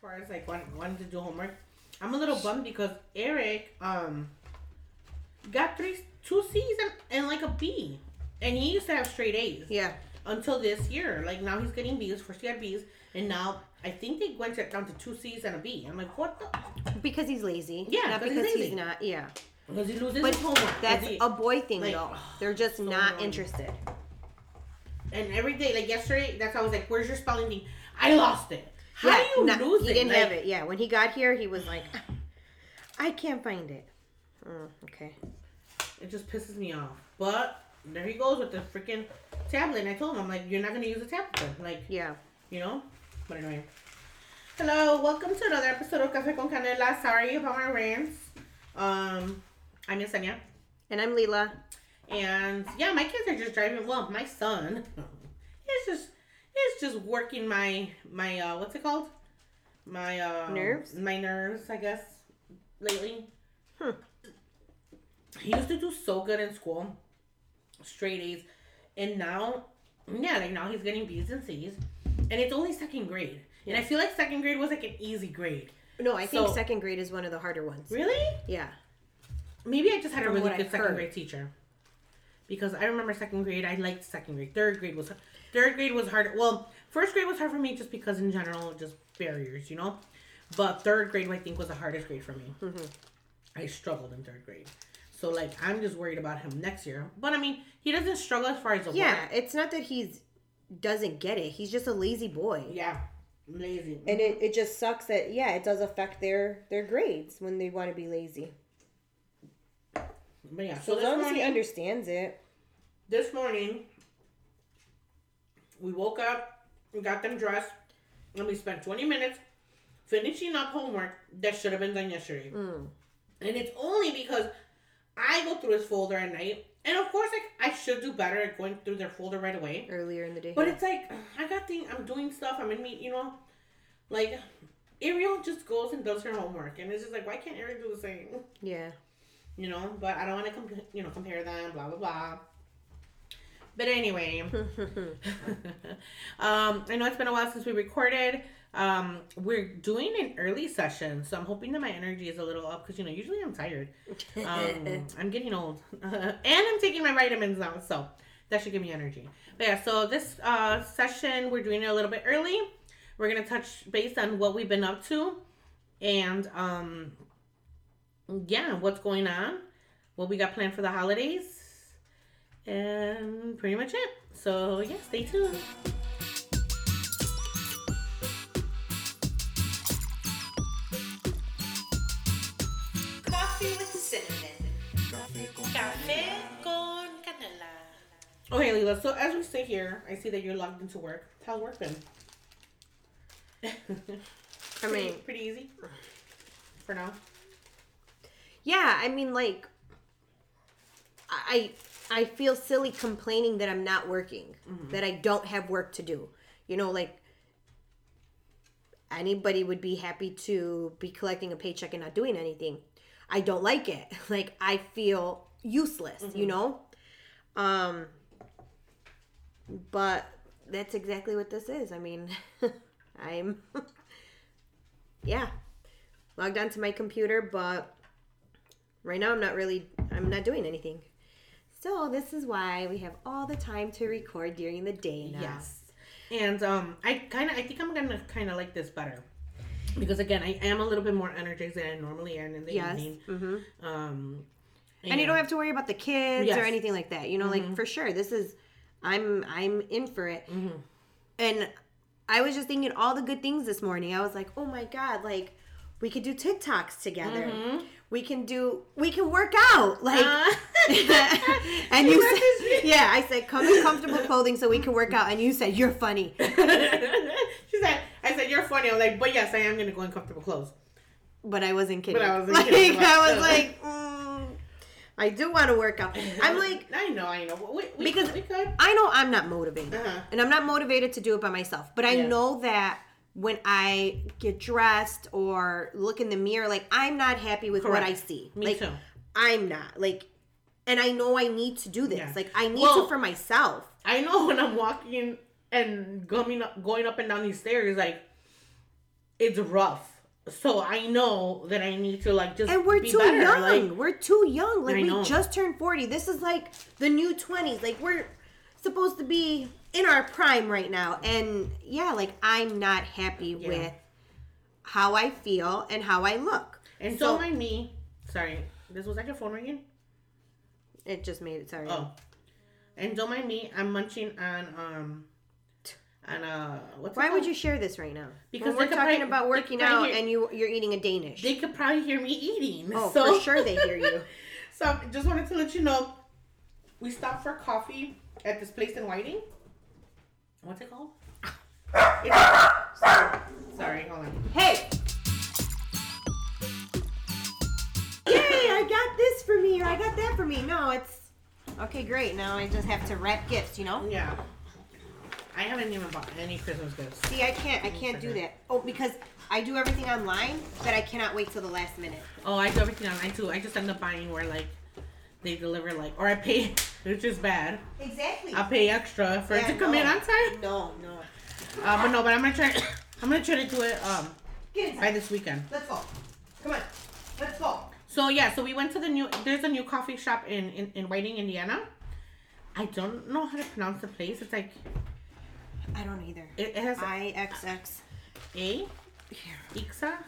far as like wanting to do homework, I'm a little bummed because Eric got 2 C's and like a B, and he used to have straight A's. Yeah. Until this year, like now he's getting B's. First he had B's, and now I think they went down to 2 C's and a B. I'm like, what the? Because he's lazy. Yeah, not because he's not. Yeah. Because he loses his homework. That's a boy thing, like, though. They're just so not annoying. interested. And every day, like yesterday, that's how I was like, "Where's your spelling bee?" I lost it. How do you lose it? He didn't have it. Yeah, when he got here, he was like, "I can't find it." Okay. It just pisses me off. But there he goes with the freaking tablet. And I told him, I'm like, "You're not gonna use a tablet, like, yeah, you know." But anyway, hello, welcome to another episode of Café con Canela. Sorry about my rants. I'm Yesenia. And I'm Leela. And yeah, my kids are just driving. Well, my son is just working my what's it called? My nerves. My nerves, I guess. Lately, he used to do so good in school, straight A's, and now, yeah, like now he's getting B's and C's, and it's only second grade, and I feel like second grade was like an easy grade. No, I think second grade is one of the harder ones. Really? Yeah. Maybe I just had a really good second grade grade teacher. Because I remember second grade, I liked second grade. Third grade was hard. Well, first grade was hard for me just because in general, just barriers, you know? But third grade, I think, was the hardest grade for me. Mm-hmm. I struggled in third grade. So, like, I'm just worried about him next year. But, I mean, he doesn't struggle as far as the Yeah, work. it's not that he doesn't get it. He's just a lazy boy. Yeah, lazy. And it just sucks that, yeah, it does affect their grades when they want to be lazy. But yeah, so as long as he understands it. This morning, we woke up, we got them dressed, and we spent 20 minutes finishing up homework that should have been done yesterday. And it's only because I go through his folder at night, and of course, like, I should do better at going through their folder right away. Earlier in the day. But it's like, I'm doing stuff, I'm in meet, you know, like, Ariel just goes and does her homework, and it's just like, why can't Ariel do the same? Yeah. You know, but I don't want to, compare them, blah, blah, blah. But anyway, I know it's been a while since we recorded. We're doing an early session, so I'm hoping that my energy is a little up because, usually I'm tired. I'm getting old. And I'm taking my vitamins now, so that should give me energy. But yeah, so this session, we're doing it a little bit early. We're going to touch base on what we've been up to and, what's going on, what we got planned for the holidays. And pretty much it. So, yeah, stay tuned. Coffee with cinnamon. Café con canela. Okay, Leela, so as we sit here, I see that you're logged into work. How's work been? Pretty easy for now. Yeah, I mean, like, I feel silly complaining that I'm not working, that I don't have work to do. Like, anybody would be happy to be collecting a paycheck and not doing anything. I don't like it. Like, I feel useless, But that's exactly what this is. I mean, I'm, logged onto my computer, but right now I'm not doing anything. So this is why we have all the time to record during the day now. Yes. And I think I'm gonna kind of like this better. Because again, I am a little bit more energized than I normally am in the evening. Mm-hmm. And you don't have to worry about the kids or anything like that. Like, for sure, this is, I'm in for it. Mm-hmm. And I was just thinking all the good things this morning. I was like, oh my God, like, we could do TikToks together. Mm-hmm. We can work out. Like, and you said, I said, come in comfortable clothing so we can work out. And you said, you're funny. I said, you're funny. I was like, but yes, I am going to go in comfortable clothes. But I wasn't kidding. I was like, I do want to work out. I'm like, I know. We could. I know I'm not motivated. And I'm not motivated to do it by myself. But I know that when I get dressed or look in the mirror, like, I'm not happy with what I see. Me like, too. I'm not. Like, and I know I need to do this. Yeah. Like, I need to for myself. I know when I'm walking and going up and down these stairs, like, it's rough. So I know that I need to like just and we're be too better. young. Like, We're too young. Like I know. we just turned 40. This is like the new 20s. Like we're supposed to be in our prime right now. And yeah, like I'm not happy with how I feel and how I look. And so mind me. Sorry, this was like your phone ringing. It just made it. Sorry. Oh, and don't mind me. I'm munching on what's it Why called? would you share this right now? Because we're talking about working out hear, and you're eating a Danish. They could probably hear me eating. Oh, so. for sure they hear you. So just wanted to let you know, we stopped for coffee at this place in Whiting. What's it called? Sorry, hold on. Hey! Yay, I got this for me or I got that for me. No, it's... Okay, great. Now I just have to wrap gifts, you know? Yeah. I haven't even bought any Christmas gifts. See, I can't do that. Oh, because I do everything online, but I cannot wait till the last minute. Oh, I do everything online too. I just end up buying where like they deliver like, or I pay, which is bad. Exactly. I'll pay extra for it to come in on time. No. But I'm gonna try. I'm gonna try to do it by this weekend. Let's go. Come on. Let's go. So yeah, so we went to there's a new coffee shop in Whiting, Indiana. I don't know how to pronounce the place. It's like, I don't either. it has IXX. Ixa.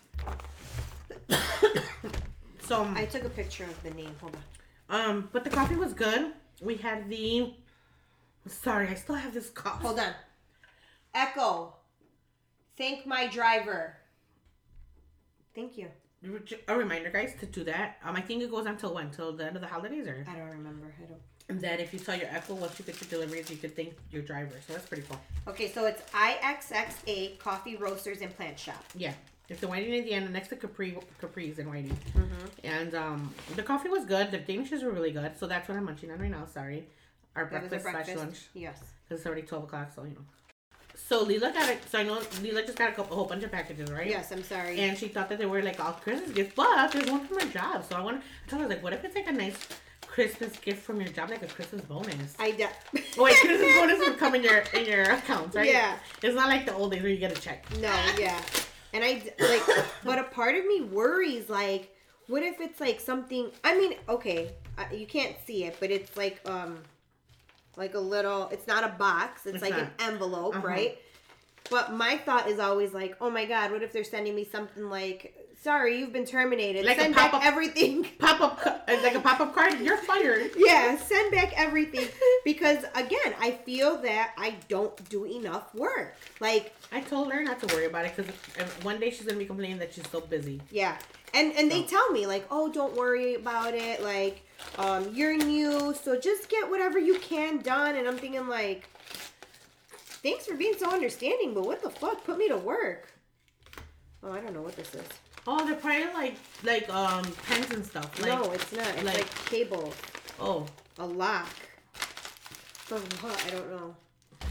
So I took a picture of the name. Hold on. but the coffee was good. We had sorry, I still have this cough. Hold on. Echo. Thank my driver. Thank you. A reminder, guys, to do that. I think it goes on till when? Till the end of the holidays, or? I don't remember. That if you tell your Echo once you get your deliveries, you could thank your driver. So that's pretty cool. Okay, so it's IXXA Coffee Roasters and Plant Shop. Yeah. It's in Whiting, Indiana, next to Capri's in Whiting. Mm-hmm. And the coffee was good. The Danishes were really good. So that's what I'm munching on right now. Sorry. Our breakfast / lunch. Yes. Because it's already 12 o'clock, so, you know. So Lila got it. So I know Lila just got a whole bunch of packages, right? Yes, I'm sorry. And she thought that they were like all Christmas gifts, but there's one from her job. So I told her, like, what if it's like a nice Christmas gift from your job, like a Christmas bonus? Christmas bonus would come in your account, right? Yeah. It's not like the old days where you get a check. No, yeah. And but a part of me worries, like, what if it's like something, I mean, okay, you can't see it, but it's like a little, it's not a box, it's like an envelope, right? But my thought is always like, oh my God, what if they're sending me something like, sorry, you've been terminated. Like send a pop-up, back everything. Like a pop-up card, you're fired. Yeah, send back everything. Because, again, I feel that I don't do enough work. Like, I told her not to worry about it because one day she's going to be complaining that she's so busy. Yeah. And they tell me, like, oh, don't worry about it. Like, you're new, so just get whatever you can done. And I'm thinking, like, thanks for being so understanding, but what the fuck? Put me to work. Oh, I don't know what this is. Oh, they're probably like pens and stuff. Like, no, it's not. It's like cable. Oh. A lock. For what? I don't know.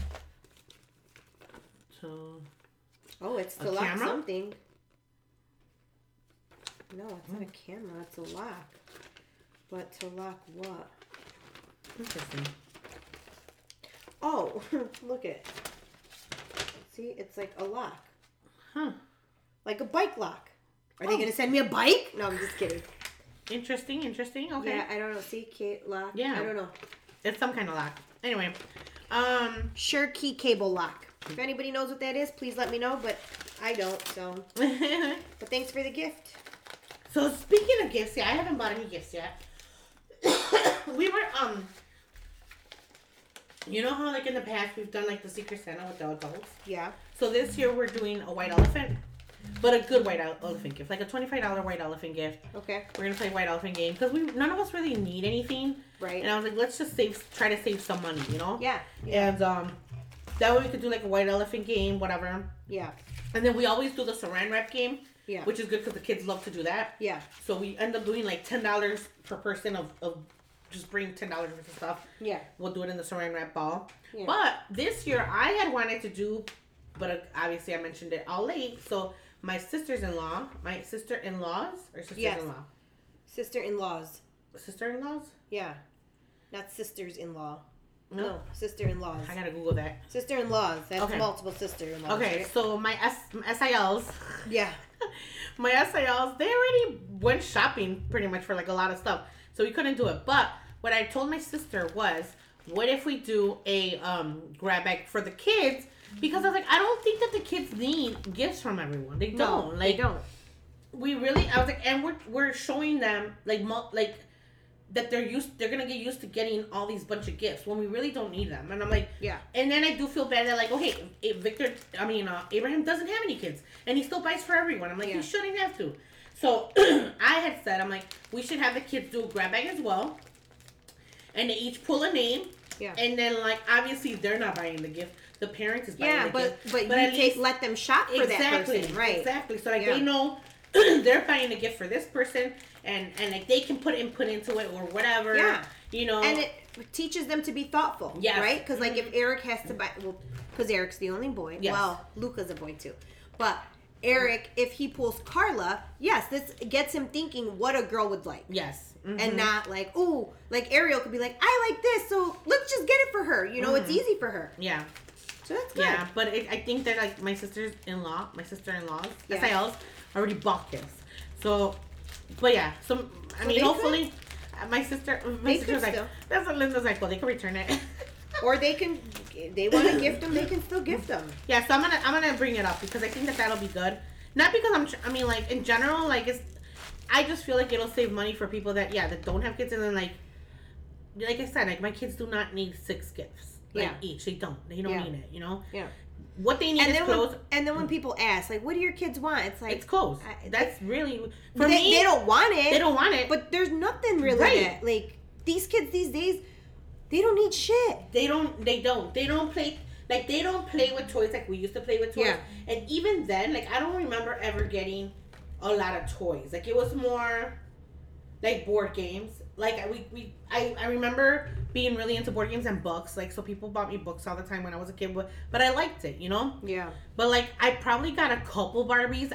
So. Oh, it's to lock camera? something. No, it's not a camera. It's a lock. But to lock what? Interesting. Oh, look it. See, it's like a lock. Huh. Like a bike lock. Are they going to send me a bike? No, I'm just kidding. Interesting. Okay. Yeah, I don't know. See, lock? Yeah. I don't know. It's some kind of lock. Anyway. Sure key cable lock. If anybody knows what that is, please let me know, but I don't, so. But thanks for the gift. So, speaking of gifts, I haven't bought any gifts yet. We were, you know how, like, in the past, we've done, like, the Secret Santa with the adults? Yeah. So, this year, we're doing a white elephant. But a good white elephant gift. Like a $25 white elephant gift. Okay. We're going to play white elephant game. Because none of us really need anything. Right. And I was like, let's just try to save some money, you know? Yeah. And that way we could do, like, a white elephant game, whatever. Yeah. And then we always do the saran wrap game. Yeah. Which is good because the kids love to do that. Yeah. So we end up doing like $10 per person of just bring $10 worth of stuff. Yeah. We'll do it in the saran wrap ball. Yeah. But this year I had wanted to do, but obviously I mentioned it all late. So my sister-in-laws or sisters-in-law? Yes. Sister-in-laws. Sister-in-laws? Yeah. Not sisters-in-law. No, sister-in-laws. I gotta Google that. Sister-in-laws. That's multiple sister-in-laws. Okay, right? so my SILs. Yeah. My SILs, they already went shopping pretty much for like a lot of stuff. So we couldn't do it. But what I told my sister was, what if we do a grab bag for the kids? Because I was like, I don't think that the kids need gifts from everyone. They don't. No, they don't. We really, I was like, and we're showing them like that they're gonna get used to getting all these bunch of gifts when we really don't need them. And I'm like, yeah. And then I do feel bad that like, okay, Abraham doesn't have any kids and he still buys for everyone. I'm like, he shouldn't have to. So I had said, I'm like, we should have the kids do a grab bag as well, and they each pull a name. Yeah. And then like obviously they're not buying the gift. The parent is buying the gift. But you let them shop for that person, right? Exactly. So like they know they're buying a gift for this person, and like they can put input into it or whatever. Yeah. You know. And it teaches them to be thoughtful. Yes. Right? Because like if Eric has to buy, well, because Eric's the only boy. Yes. Well, Luca's a boy too, but. Eric, if he pulls Carla, yes, this gets him thinking what a girl would like. Yes. Mm-hmm. And not like, ooh, like Ariel could be like, I like this, so let's just get it for her. You know, it's easy for her. Yeah. So that's good. Yeah, but I think that like my sister-in-laws, yeah. SILs, already bought gifts. So, but yeah, so I mean, hopefully, my sister was like, that's what Linda's like. Well, they can return it. Or they want to gift them, they can still gift them. Yeah, so I'm gonna bring it up because I think that'll be good. Not because I mean, like in general, like I just feel like it'll save money for people that don't have kids, and then like I said, like my kids do not need 6 gifts each. They don't need it. You know. Yeah. What they need is clothes. And then when people ask, like, what do your kids want? It's like... It's clothes. That's really... They don't want it. They don't want it. But there's nothing really that, like, these kids these days, they don't need shit. They don't play... Like, they don't play with toys like we used to play with toys. Yeah. And even then, like, I don't remember ever getting a lot of toys. Like, it was more, like, board games. Like, I remember being really into board games and books. Like, so people bought me books all the time when I was a kid. But I liked it, you know? Yeah. But, like, I probably got a couple Barbies.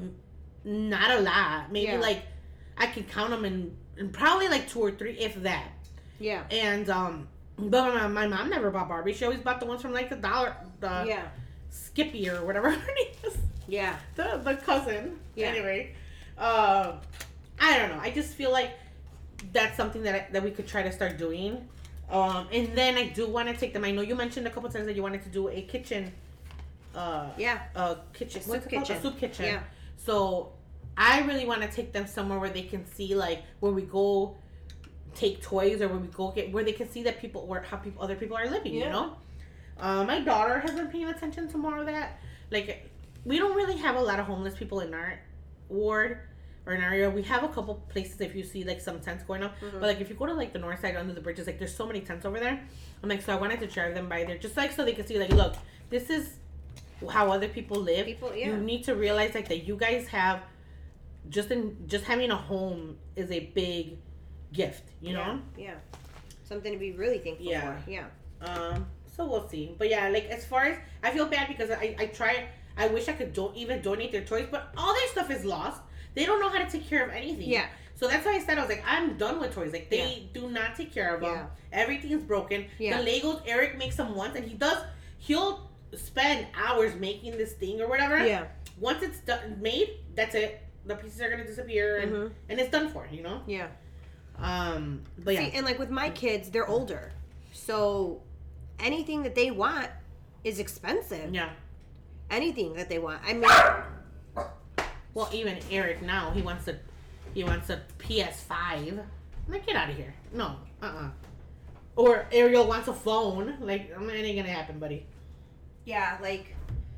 Not a lot. Maybe, like, I can count them in probably, like, 2 or 3, if that. Yeah. And, but my mom never bought Barbie. She always bought the ones from, like, the dollar... Skippy or whatever her name is. Yeah. The cousin. Yeah. Anyway. I don't know. I just feel like that's something that we could try to start doing. And then I do want to take them. I know you mentioned a couple times that you wanted to do a kitchen. A kitchen. What's it called? A soup kitchen. Yeah. So I really want to take them somewhere where they can see, like, where we go take toys, or when we go where they can see that other people are living. You know. My daughter has been paying attention to more of that. Like, we don't really have a lot of homeless people in our ward or in our area. We have a couple places if you see, like, some tents going up. Mm-hmm. But, like, if you go to, like, the north side under the bridges, like, there's so many tents over there. I'm like, so I wanted to drive them by there just, like, so they can see, like, look, this is how other people live. You need to realize, like, that you guys have just having a home is a big gift, you know? Yeah. Something to be really thankful for. Yeah. So we'll see. But yeah, like, as far as, I feel bad because I wish I could even donate their toys, but all their stuff is lost. They don't know how to take care of anything. Yeah. So that's why I said, I was like, I'm done with toys. Like, they do not take care of them. Yeah. Everything's broken. Yeah. The Legos, Eric makes them once, and he'll spend hours making this thing or whatever. Yeah. Once it's made, that's it. The pieces are going to disappear, and it's done for, you know? Yeah. But yeah. See, and like with my kids, they're older. So anything that they want is expensive. Yeah. Anything that they want. I mean, well, even Eric now, he wants a PS5. I'm like, get out of here. No. Or Ariel wants a phone. Like, it ain't gonna happen, buddy. Yeah, like,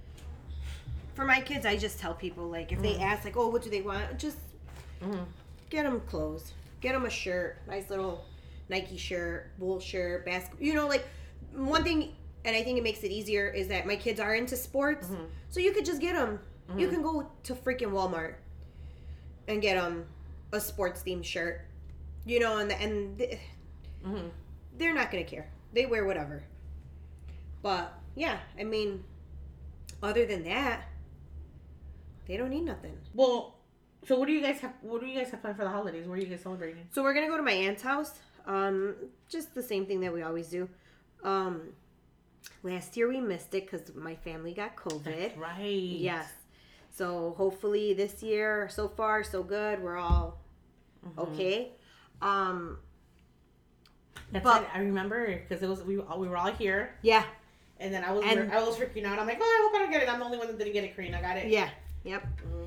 for my kids, I just tell people, like, if they ask, like, oh, what do they want? Just get them clothes. Get them a shirt. Nice little Nike shirt, wool shirt, basketball. You know, like, one thing, and I think it makes it easier, is that my kids are into sports. So you could just get them. You can go to freaking Walmart and get them a sports-themed shirt. You know, and they're not going to care. They wear whatever. But, yeah, I mean, other than that, they don't need nothing. Well, so what do you guys have planned for the holidays? Where are you guys celebrating? So we're going to go to my aunt's house. Just the same thing that we always do. Last year we missed it because my family got COVID. That's right. Yes. So hopefully this year, so far so good. We're all okay. That's but it. I remember because it was we were all here. Yeah. And then I was freaking out. I'm like, oh, I hope I don't get it. I'm the only one that didn't get it. Karina got it. Yeah. Yep.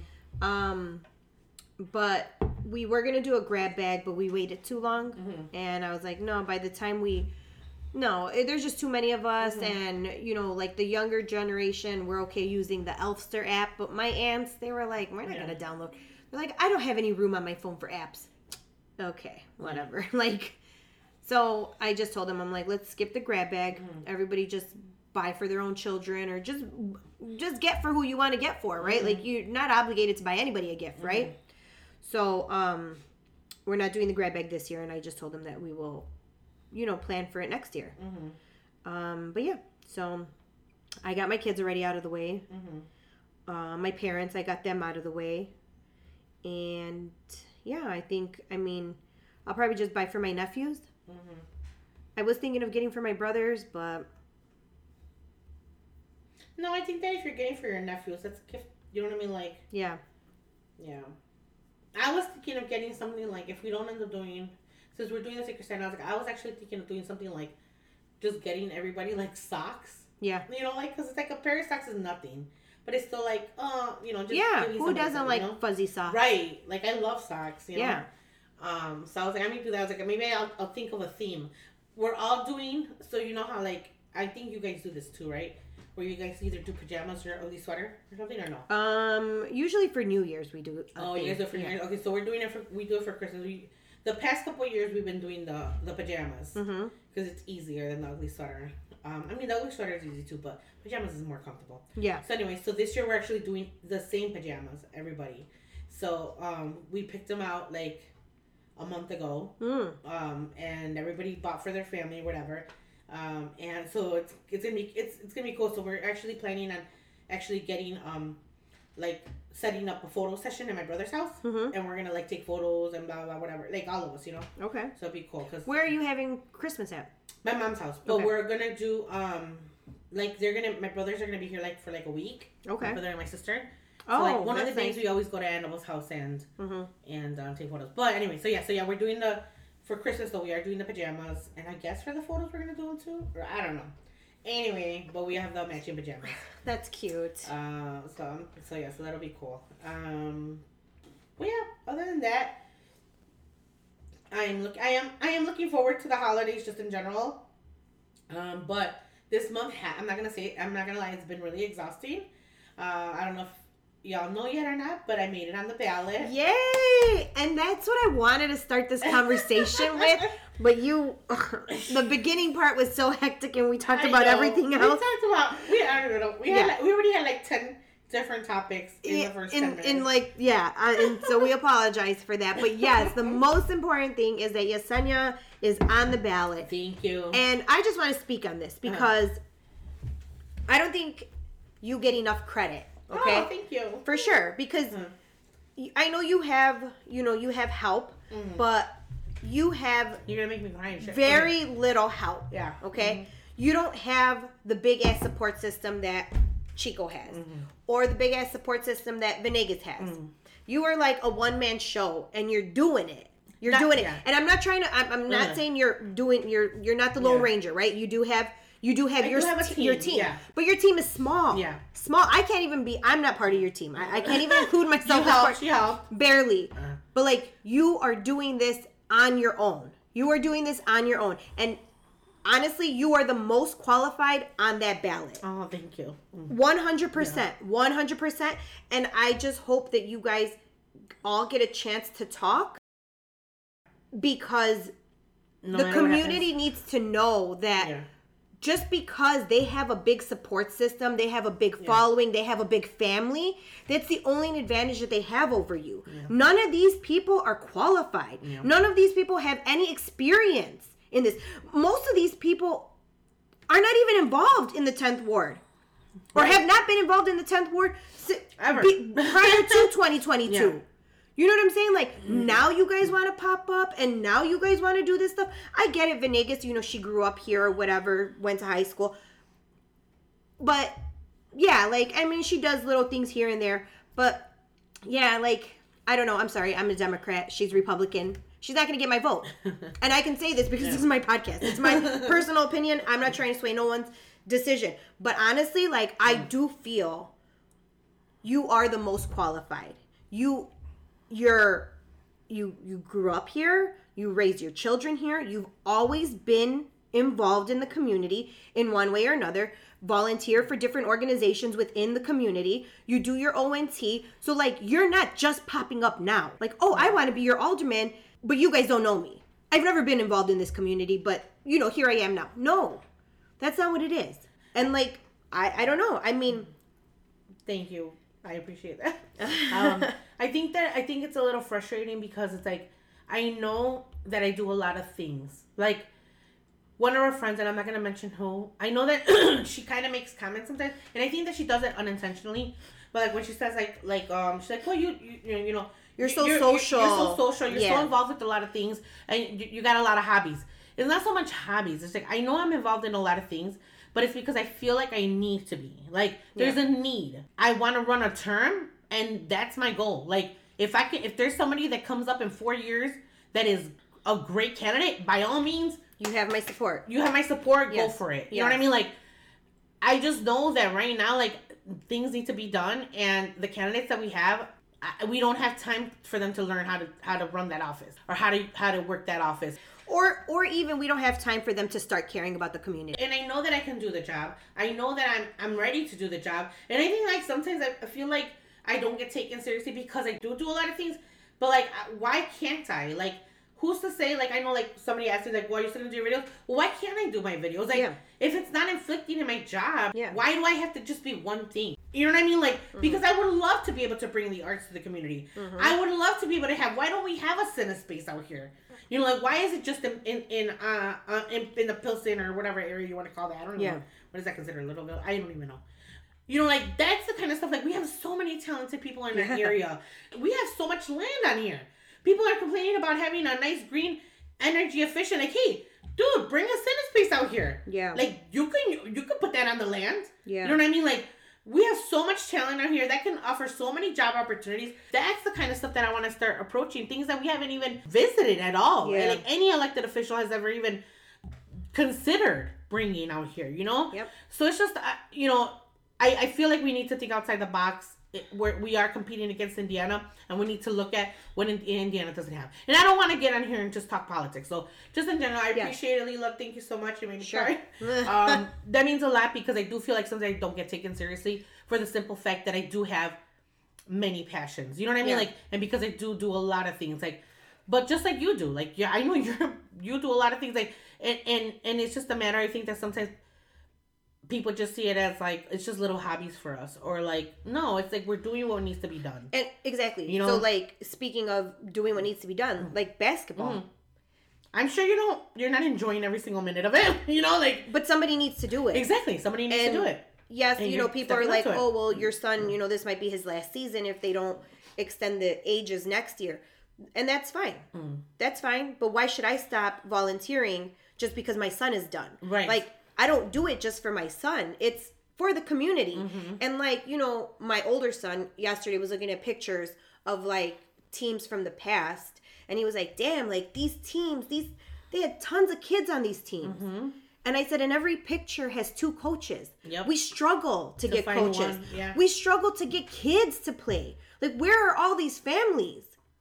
But we were gonna do a grab bag, but we waited too long, and I was like, no. By the time there's just too many of us, and like the younger generation, we're okay using the Elfster app, but my aunts, they were like, we're not gonna download. They're like, I don't have any room on my phone for apps. Okay, whatever. So I just told them, I'm like, let's skip the grab bag. Everybody just buy for their own children, or just get for who you want to get for, right? Like, you're not obligated to buy anybody a gift, right? So we're not doing the grab bag this year, and I just told them that we will, plan for it next year. But yeah, so I got my kids already out of the way. My parents, I got them out of the way. And yeah, I'll probably just buy for my nephews. I was thinking of getting for my brothers, but no, I think that if you're getting for your nephews, that's a gift. You know what I mean? Like, yeah. I was thinking of getting something like, if we don't end up doing, since we're doing the Secret Santa, I was actually thinking of doing something like just getting everybody like socks. Yeah. Because it's like a pair of socks is nothing. But it's still like, just who doesn't like fuzzy socks? Right. Like, I love socks, Yeah. So I was like, I'm going to do that. I was like, maybe I'll think of a theme. We're all doing, so you know how, like, I think you guys do this too, right? Where you guys either do pajamas or ugly sweater or something, or no? Usually for New Year's we do. You guys do it for New Year's? Okay, so we do it for Christmas. The past couple of years we've been doing the pajamas because it's easier than the ugly sweater. The ugly sweater is easy too, but pajamas is more comfortable. Yeah. So anyway, so this year we're actually doing the same pajamas, everybody. So we picked them out like a month ago, and everybody bought for their family, whatever. And so it's gonna be cool. So we're actually planning on actually getting like setting up a photo session at my brother's house, and we're gonna like take photos and blah blah whatever, like all of us, Okay. So it'd be cool. Cause where are you having Christmas at? My mom's house, but we're gonna do like my brothers are gonna be here like for like a week. Okay. My brother and my sister. So like one of the days we always go to Annabelle's house and take photos. But anyway, so yeah, we're doing for Christmas though, we are doing the pajamas, and I guess for the photos we're gonna do them too, or I don't know. Anyway, but we have the matching pajamas. That's cute. So that'll be cool. But yeah, other than that, I am looking forward to the holidays just in general. But this month I'm not gonna lie, it's been really exhausting. I don't know if y'all know yet or not, but I made it on the ballot. Yay! And that's what I wanted to start this conversation with. But the beginning part was so hectic, and we talked about everything else. We already had like 10 different topics in the first 10 minutes. And so we apologize for that. But yes, the most important thing is that Yesenia is on the ballot. Thank you. And I just want to speak on this because I don't think you get enough credit. Okay. Oh, thank you. For sure, because I know you have help, but you're gonna make me cry. Very little help. Yeah. Okay. You don't have the big ass support system that Chico has, or the big ass support system that Venegas has. You are like a one man show, and you're doing it. You're doing it, and I'm not trying to. I'm not saying you're not the Lone Ranger, right? You do have your team. Yeah. But your team is small. Yeah. Small. I'm not part of your team. I can't even include myself. You help. Barely. But like, you are doing this on your own. And honestly, you are the most qualified on that ballot. Oh, thank you. 100%. 100%. And I just hope that you guys all get a chance to talk, because the community needs to know that just because they have a big support system, they have a big following, they have a big family, that's the only advantage that they have over you. Yeah. None of these people are qualified. Yeah. None of these people have any experience in this. Most of these people are not even involved in the 10th ward, or have not been involved in the 10th ward ever prior to 2022. Yeah. You know what I'm saying? Like, now you guys want to pop up and now you guys want to do this stuff. I get it, Venegas, you know, she grew up here or whatever, went to high school. But, yeah, like, I mean, she does little things here and there. But, yeah, like, I don't know. I'm sorry. I'm a Democrat. She's Republican. She's not going to get my vote. And I can say this because this is my podcast. It's my personal opinion. I'm not trying to sway no one's decision. But honestly, like, I do feel you are the most qualified. You grew up here. You raised your children here. You've always been involved in the community in one way or another. Volunteer for different organizations within the community. You do your ONT. So, like, you're not just popping up now. Like, oh, I want to be your alderman, but you guys don't know me. I've never been involved in this community, but, you know, here I am now. No, that's not what it is. And, like, I don't know. I mean. Thank you. I appreciate that. I think it's a little frustrating because it's like, I know that I do a lot of things. Like, one of our friends, and I'm not going to mention who, I know that she kind of makes comments sometimes, and I think that she does it unintentionally. But, like, when she says, like, she's like, well, you know, you're so social. You're so social. You're so involved with a lot of things, and you got a lot of hobbies. It's not so much hobbies. It's like, I know I'm involved in a lot of things, but it's because I feel like I need to be. Like, there's a need. I want to run a term, and that's my goal. Like, if there's somebody that comes up in 4 years that is a great candidate, by all means, you have my support. You have my support. Yes. Go for it. You know what I mean? Like, I just know that right now, like, things need to be done, and the candidates that we have, we don't have time for them to learn how to run that office or how to work that office. Or even we don't have time for them to start caring about the community. And I know that I can do the job. I know that I'm ready to do the job. And I think, like, sometimes I feel like I don't get taken seriously because I do a lot of things. But, like, why can't I? Like, who's to say, like, I know, like, somebody asked me, like, well, you're still going to do your videos? Well, why can't I do my videos? Like, if it's not inflicting in my job, why do I have to just be one thing? You know what I mean? Like, because I would love to be able to bring the arts to the community. I would love to be able to why don't we have a cine space out here? You know, like, why is it just in the Pilsen or whatever area you want to call that? I don't know. What is that considered? Littleville? I don't even know. You know, like, that's the kind of stuff, like, we have so many talented people in that area. We have so much land on here. People are complaining about having a nice green energy efficient. Like, hey, dude, bring a cine space out here. Yeah. Like, you can put that on the land. Yeah. You know what I mean? Like, we have so much talent out here that can offer so many job opportunities. That's the kind of stuff that I want to start approaching. Things that we haven't even visited at all. Yeah. Like, any elected official has ever even considered bringing out here, you know? Yep. So it's just, you know, I feel like we need to think outside the box. We are competing against Indiana, and we need to look at what Indiana doesn't have. And I don't want to get on here and just talk politics. So just in general, I appreciate it, Leela. Thank you so much. You made me cry. That means a lot because I do feel like sometimes I don't get taken seriously for the simple fact that I do have many passions. You know what I mean? Like, and because I do a lot of things. Like, but just like you do. Like, I know you do a lot of things. Like, and it's just a matter. I think that sometimes people just see it as, like, it's just little hobbies for us. Or, like, no, it's like we're doing what needs to be done. And exactly. You know? So, like, speaking of doing what needs to be done, like basketball. I'm sure you're not enjoying every single minute of it, you know? Like, but somebody needs to do it. Exactly. Somebody needs to do it. Yes, and you know, people are like, oh, well, your son, you know, this might be his last season if they don't extend the ages next year. And that's fine. That's fine. But why should I stop volunteering just because my son is done? Right. Like, I don't do it just for my son. It's for the community. And, like, you know, my older son yesterday was looking at pictures of, like, teams from the past. And he was like, damn, like, these teams, they had tons of kids on these teams. And I said, and every picture has 2 coaches. Yep. We struggle to get coaches. We struggle to get kids to play. Like, where are all these families?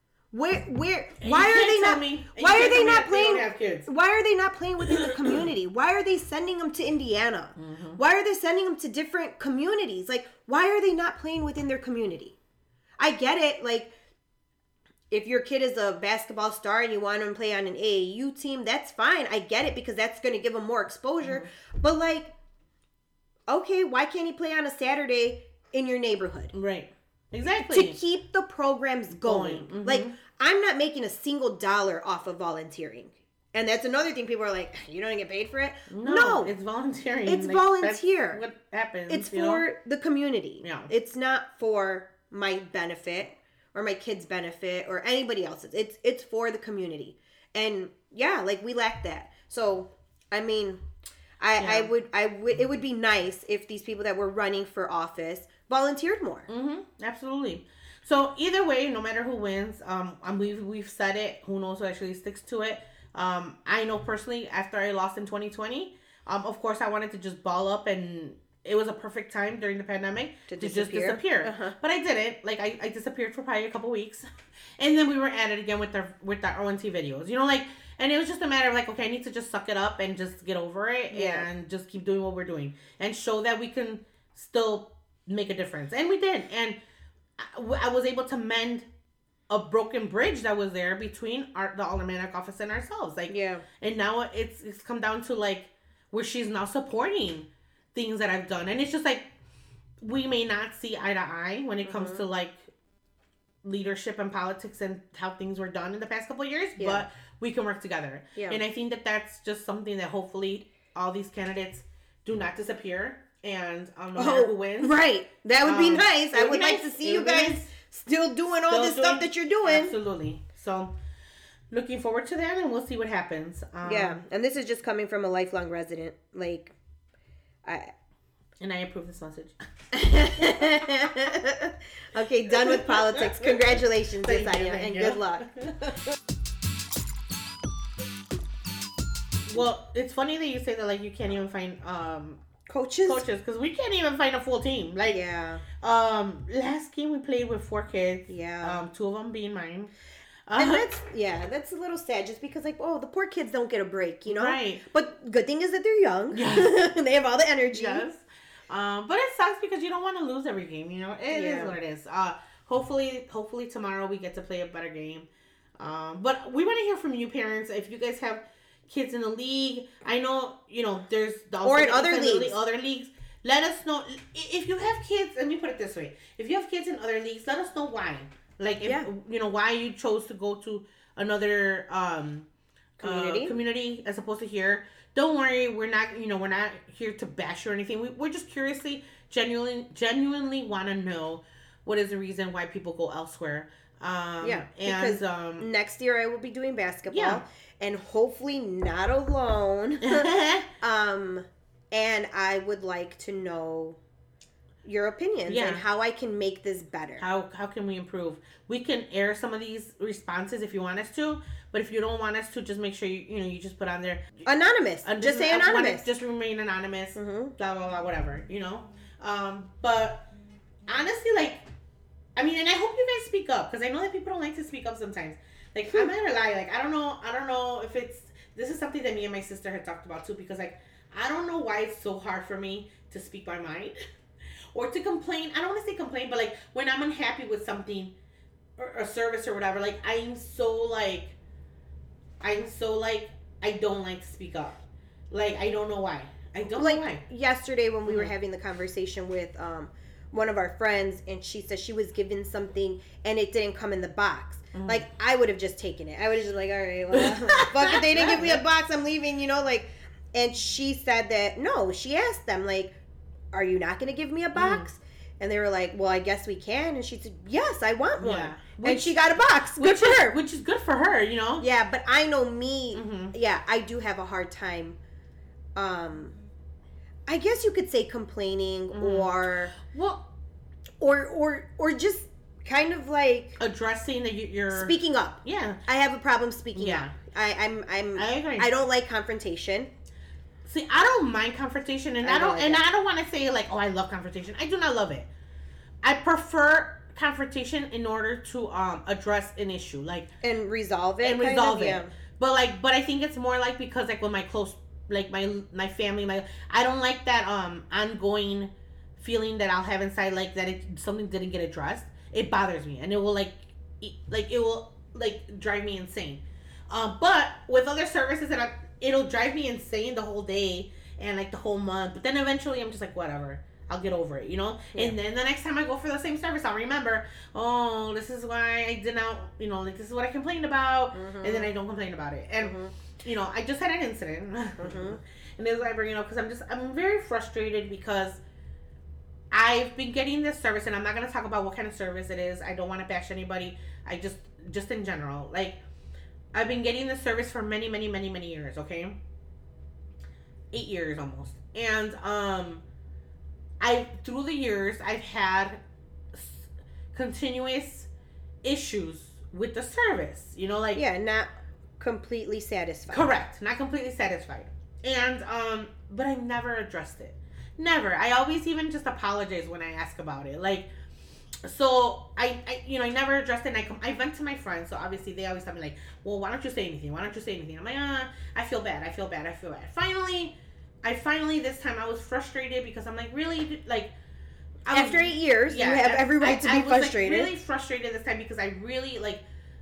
Why are they not playing within the community? Why are they sending them to Indiana? Why are they sending them to different communities? Like, why are they not playing within their community? I get it. Like, if your kid is a basketball star and you want him to play on an AAU team, that's fine. I get it because that's going to give him more exposure. But, like, okay, why can't he play on a Saturday in your neighborhood? Right. Exactly. To keep the programs going. Like, I'm not making a single dollar off of volunteering. And that's another thing. People are like, you don't get paid for it? No. It's volunteering. It's volunteer. That's what happens. It's for the community. Yeah. It's not for my benefit. or my kids' benefit or anybody else's. It's for the community. And yeah, like we lack that. So, I mean, I would it would be nice if these people that were running for office volunteered more. Absolutely. So either way, no matter who wins, we've said it. Who knows who actually sticks to it? I know personally, after I lost in 2020, of course I wanted to just ball up, and it was a perfect time during the pandemic to just disappear. But I didn't. Like I disappeared for probably a couple weeks, and then we were at it again with our ONT videos. You know, like, and it was just a matter of like, okay, I need to just suck it up and just get over it and just keep doing what we're doing and show that we can still make a difference. And we did. And I was able to mend a broken bridge that was there between the aldermanic office and ourselves. Like, and now it's come down to like where she's now supporting things that I've done. And it's just like, we may not see eye to eye when it comes to like leadership and politics and how things were done in the past couple of years, but we can work together. And I think that that's just something that hopefully all these candidates do not disappear. And no matter who wins. Right. That would be nice. I would like to see you guys still doing all this stuff that you're doing. Absolutely. So, looking forward to that, and we'll see what happens. And this is just coming from a lifelong resident. Like, And I approve this message. Okay, done with politics. Congratulations, Yesenia, and good luck. Well, it's funny that you say that, like, you can't even find coaches, because we can't even find a full team. Like, last game we played with 4 kids. 2 of them being mine. And that's a little sad, just because, like, the poor kids don't get a break, you know? Right. But good thing is that they're young. Yes. They have all the energy. Yes. But it sucks because you don't want to lose every game, you know? It is what it is. Hopefully tomorrow we get to play a better game. But we want to hear from you, parents. If you guys have kids in the league, I know, you know, there's or in other leagues. Let us know if you have kids. Let me put it this way: if you have kids in other leagues, let us know why. Like, if, you know, why you chose to go to another community as opposed to here. Don't worry, we're not here to bash you or anything. We're just genuinely want to know what is the reason why people go elsewhere. Because next year I will be doing basketball, and hopefully not alone. And I would like to know your opinions and how I can make this better. How can we improve? We can air some of these responses if you want us to, but if you don't want us to, just make sure you just put on there anonymous. Just say anonymous. Just remain anonymous. Blah blah blah, whatever, you know. But honestly, like, I mean, and I hope you guys speak up, because I know that people don't like to speak up sometimes. Like, I'm not gonna lie, like, I don't know if this is something that me and my sister had talked about too, because, like, I don't know why it's so hard for me to speak my mind or to complain. I don't want to say complain, but, like, when I'm unhappy with something or a service or whatever, like, I'm so like I don't like to speak up. Like, I don't know why. I don't know why. Yesterday when we were having the conversation with one of our friends, and she said she was given something and it didn't come in the box. Like, I would have just taken it. I would have just like, all right, well, fuck it, they didn't give me a box, I'm leaving, you know, like. And she said that, no, she asked them, like, are you not going to give me a box? And they were like, well, I guess we can. And she said, yes, I want one. Yeah. And she got a box. Good for her. Which is good for her, you know? Yeah, but I know me, I do have a hard time, I guess you could say complaining or just kind of like addressing that you're speaking up. Yeah. I have a problem speaking up. I agree. I don't like confrontation. See, I don't mind confrontation, and I don't want to say like, oh, I love confrontation. I do not love it. I prefer confrontation in order to address an issue, like, and resolve it. Yeah. But I think it's more like, because like with my close, like my family, I don't like that ongoing feeling that I'll have inside, like that something didn't get addressed. It bothers me, and it will drive me insane. But with other services it'll drive me insane the whole day and like the whole month. But then eventually I'm just like, whatever, I'll get over it, you know? Yeah. And then the next time I go for the same service, I'll remember, oh, this is why I did not, you know, like, this is what I complained about. And then I don't complain about it. And, you know, I just had an incident. And this is why I bring it up, because I'm very frustrated, because I've been getting this service, and I'm not going to talk about what kind of service it is. I don't want to bash anybody. I just in general, like, I've been getting this service for many, many, many, many years, okay? 8 years almost. And, through the years, I've had continuous issues with the service, you know, like... Yeah, not completely satisfied. Correct. Not completely satisfied. And, but I never addressed it. Never. I always even just apologize when I ask about it. Like, so I never addressed it. And I went to my friends. So obviously they always tell me like, well, why don't you say anything? Why don't you say anything? I'm like, I feel bad. Finally, this time I was frustrated because I'm like, really, like, after 8 years, you have every right to be frustrated. I was like, really frustrated this time because I really, like,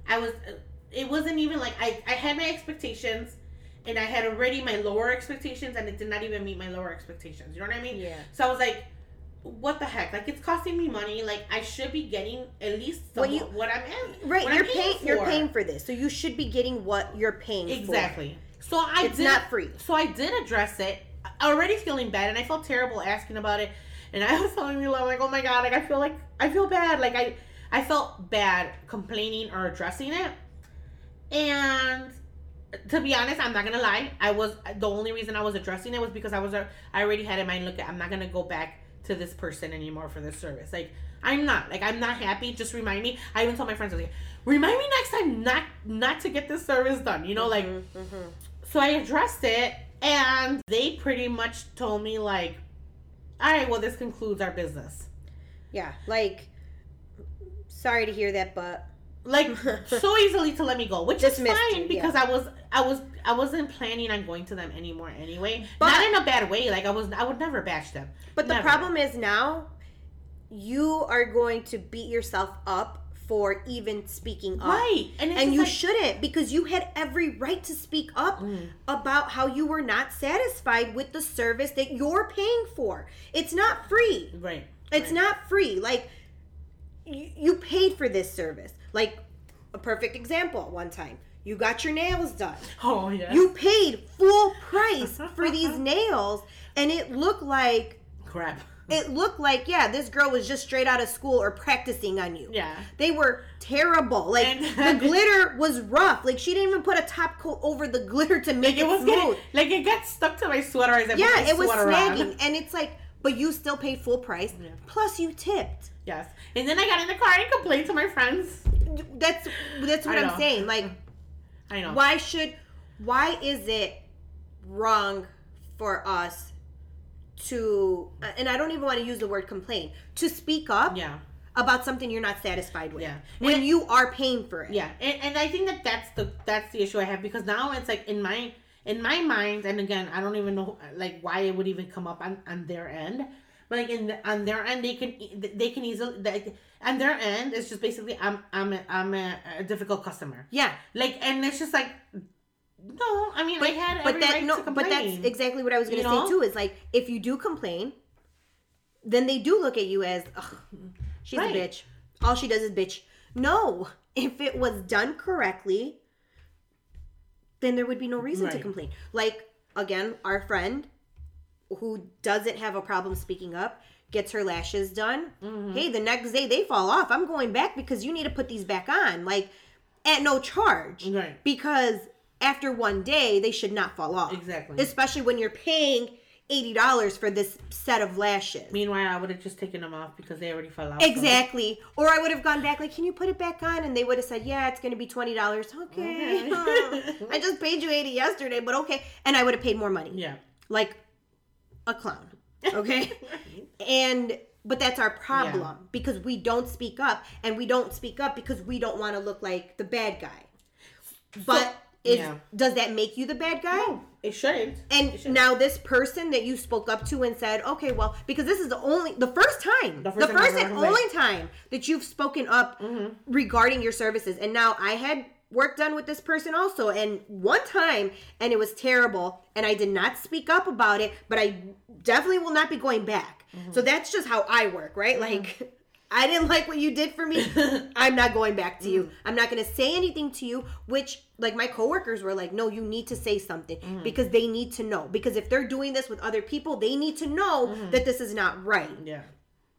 it wasn't even like, I had my expectations. And I had already my lower expectations, and it did not even meet my lower expectations. You know what I mean? Yeah. So I was like, what the heck? Like, it's costing me money. Like, I should be getting at least what I'm in. Right. You're paying for this. So you should be getting what you're paying for. Exactly. So it's not free. So I did address it. Already feeling bad, and I felt terrible asking about it. And I was telling you, like, oh my God, like, I feel bad. Like, I felt bad complaining or addressing it. And... to be honest, I'm not gonna lie. The only reason I was addressing it was because I already had in mind, look, I'm not gonna go back to this person anymore for this service. Like, I'm not happy. Just remind me. I even told my friends, I was like, remind me next time not to get this service done. You know, like, so I addressed it, and they pretty much told me like, all right, well, this concludes our business. Yeah, like, sorry to hear that, but. Like, so easily to let me go, which is fine because I wasn't planning on going to them anymore anyway. But, not in a bad way. Like, I would never bash them. But never. The problem is now you are going to beat yourself up for even speaking up. Right. And you shouldn't, because you had every right to speak up about how you were not satisfied with the service that you're paying for. It's not free. Right. It's not free. Like, you paid for this service. Like, a perfect example, one time, you got your nails done. Oh, yeah. You paid full price for these nails, and it looked like... crap. It looked like, yeah, this girl was just straight out of school or practicing on you. Yeah. They were terrible. Like, the glitter was rough. Like, she didn't even put a top coat over the glitter to make it smooth. It got stuck to my sweater as I put my it was snagging. On. And it's like, but you still paid full price, plus you tipped. Yes. And then I got in the car and complained to my friends. That's what I'm saying. Like, I know. Why is it wrong for us to, and I don't even want to use the word complain, to speak up about something you're not satisfied with when you are paying for it? Yeah. And I think that's the issue I have, because now it's like in my mind, and again, I don't even know like why it would even come up on their end. But like on their end, they can easily, on their end, it's just basically I'm a difficult customer. Yeah. Like, and it's just like, no, I mean, I had every right to complain. But that's exactly what I was going to say too. Is like, if you do complain, then they do look at you as, ugh, she's a bitch. All she does is bitch. No, if it was done correctly, then there would be no reason to complain. Like, again, our friend who doesn't have a problem speaking up gets her lashes done. Mm-hmm. Hey, the next day they fall off. I'm going back because you need to put these back on, like, at no charge. Right. Because after one day, they should not fall off. Exactly. Especially when you're paying $80 for this set of lashes. Meanwhile, I would have just taken them off because they already fell off. Exactly. Or I would have gone back like, can you put it back on? And they would have said, yeah, it's going to be $20. Okay. I just paid you $80 yesterday, but okay. And I would have paid more money. Yeah. Like a clown. Okay? But that's our problem because we don't speak up, and we don't speak up because we don't want to look like the bad guy. But does that make you the bad guy? No, it shouldn't. And now this person that you spoke up to and said, okay, well, because this is the first and only time that you've spoken up regarding your services. And now I had work done with this person also, and one time, and it was terrible, and I did not speak up about it, but I definitely will not be going back. Mm-hmm. So that's just how I work, right? Mm-hmm. Like, I didn't like what you did for me. I'm not going back to you. I'm not going to say anything to you, which, like, my coworkers were like, no, you need to say something because they need to know. Because if they're doing this with other people, they need to know that this is not right. Yeah.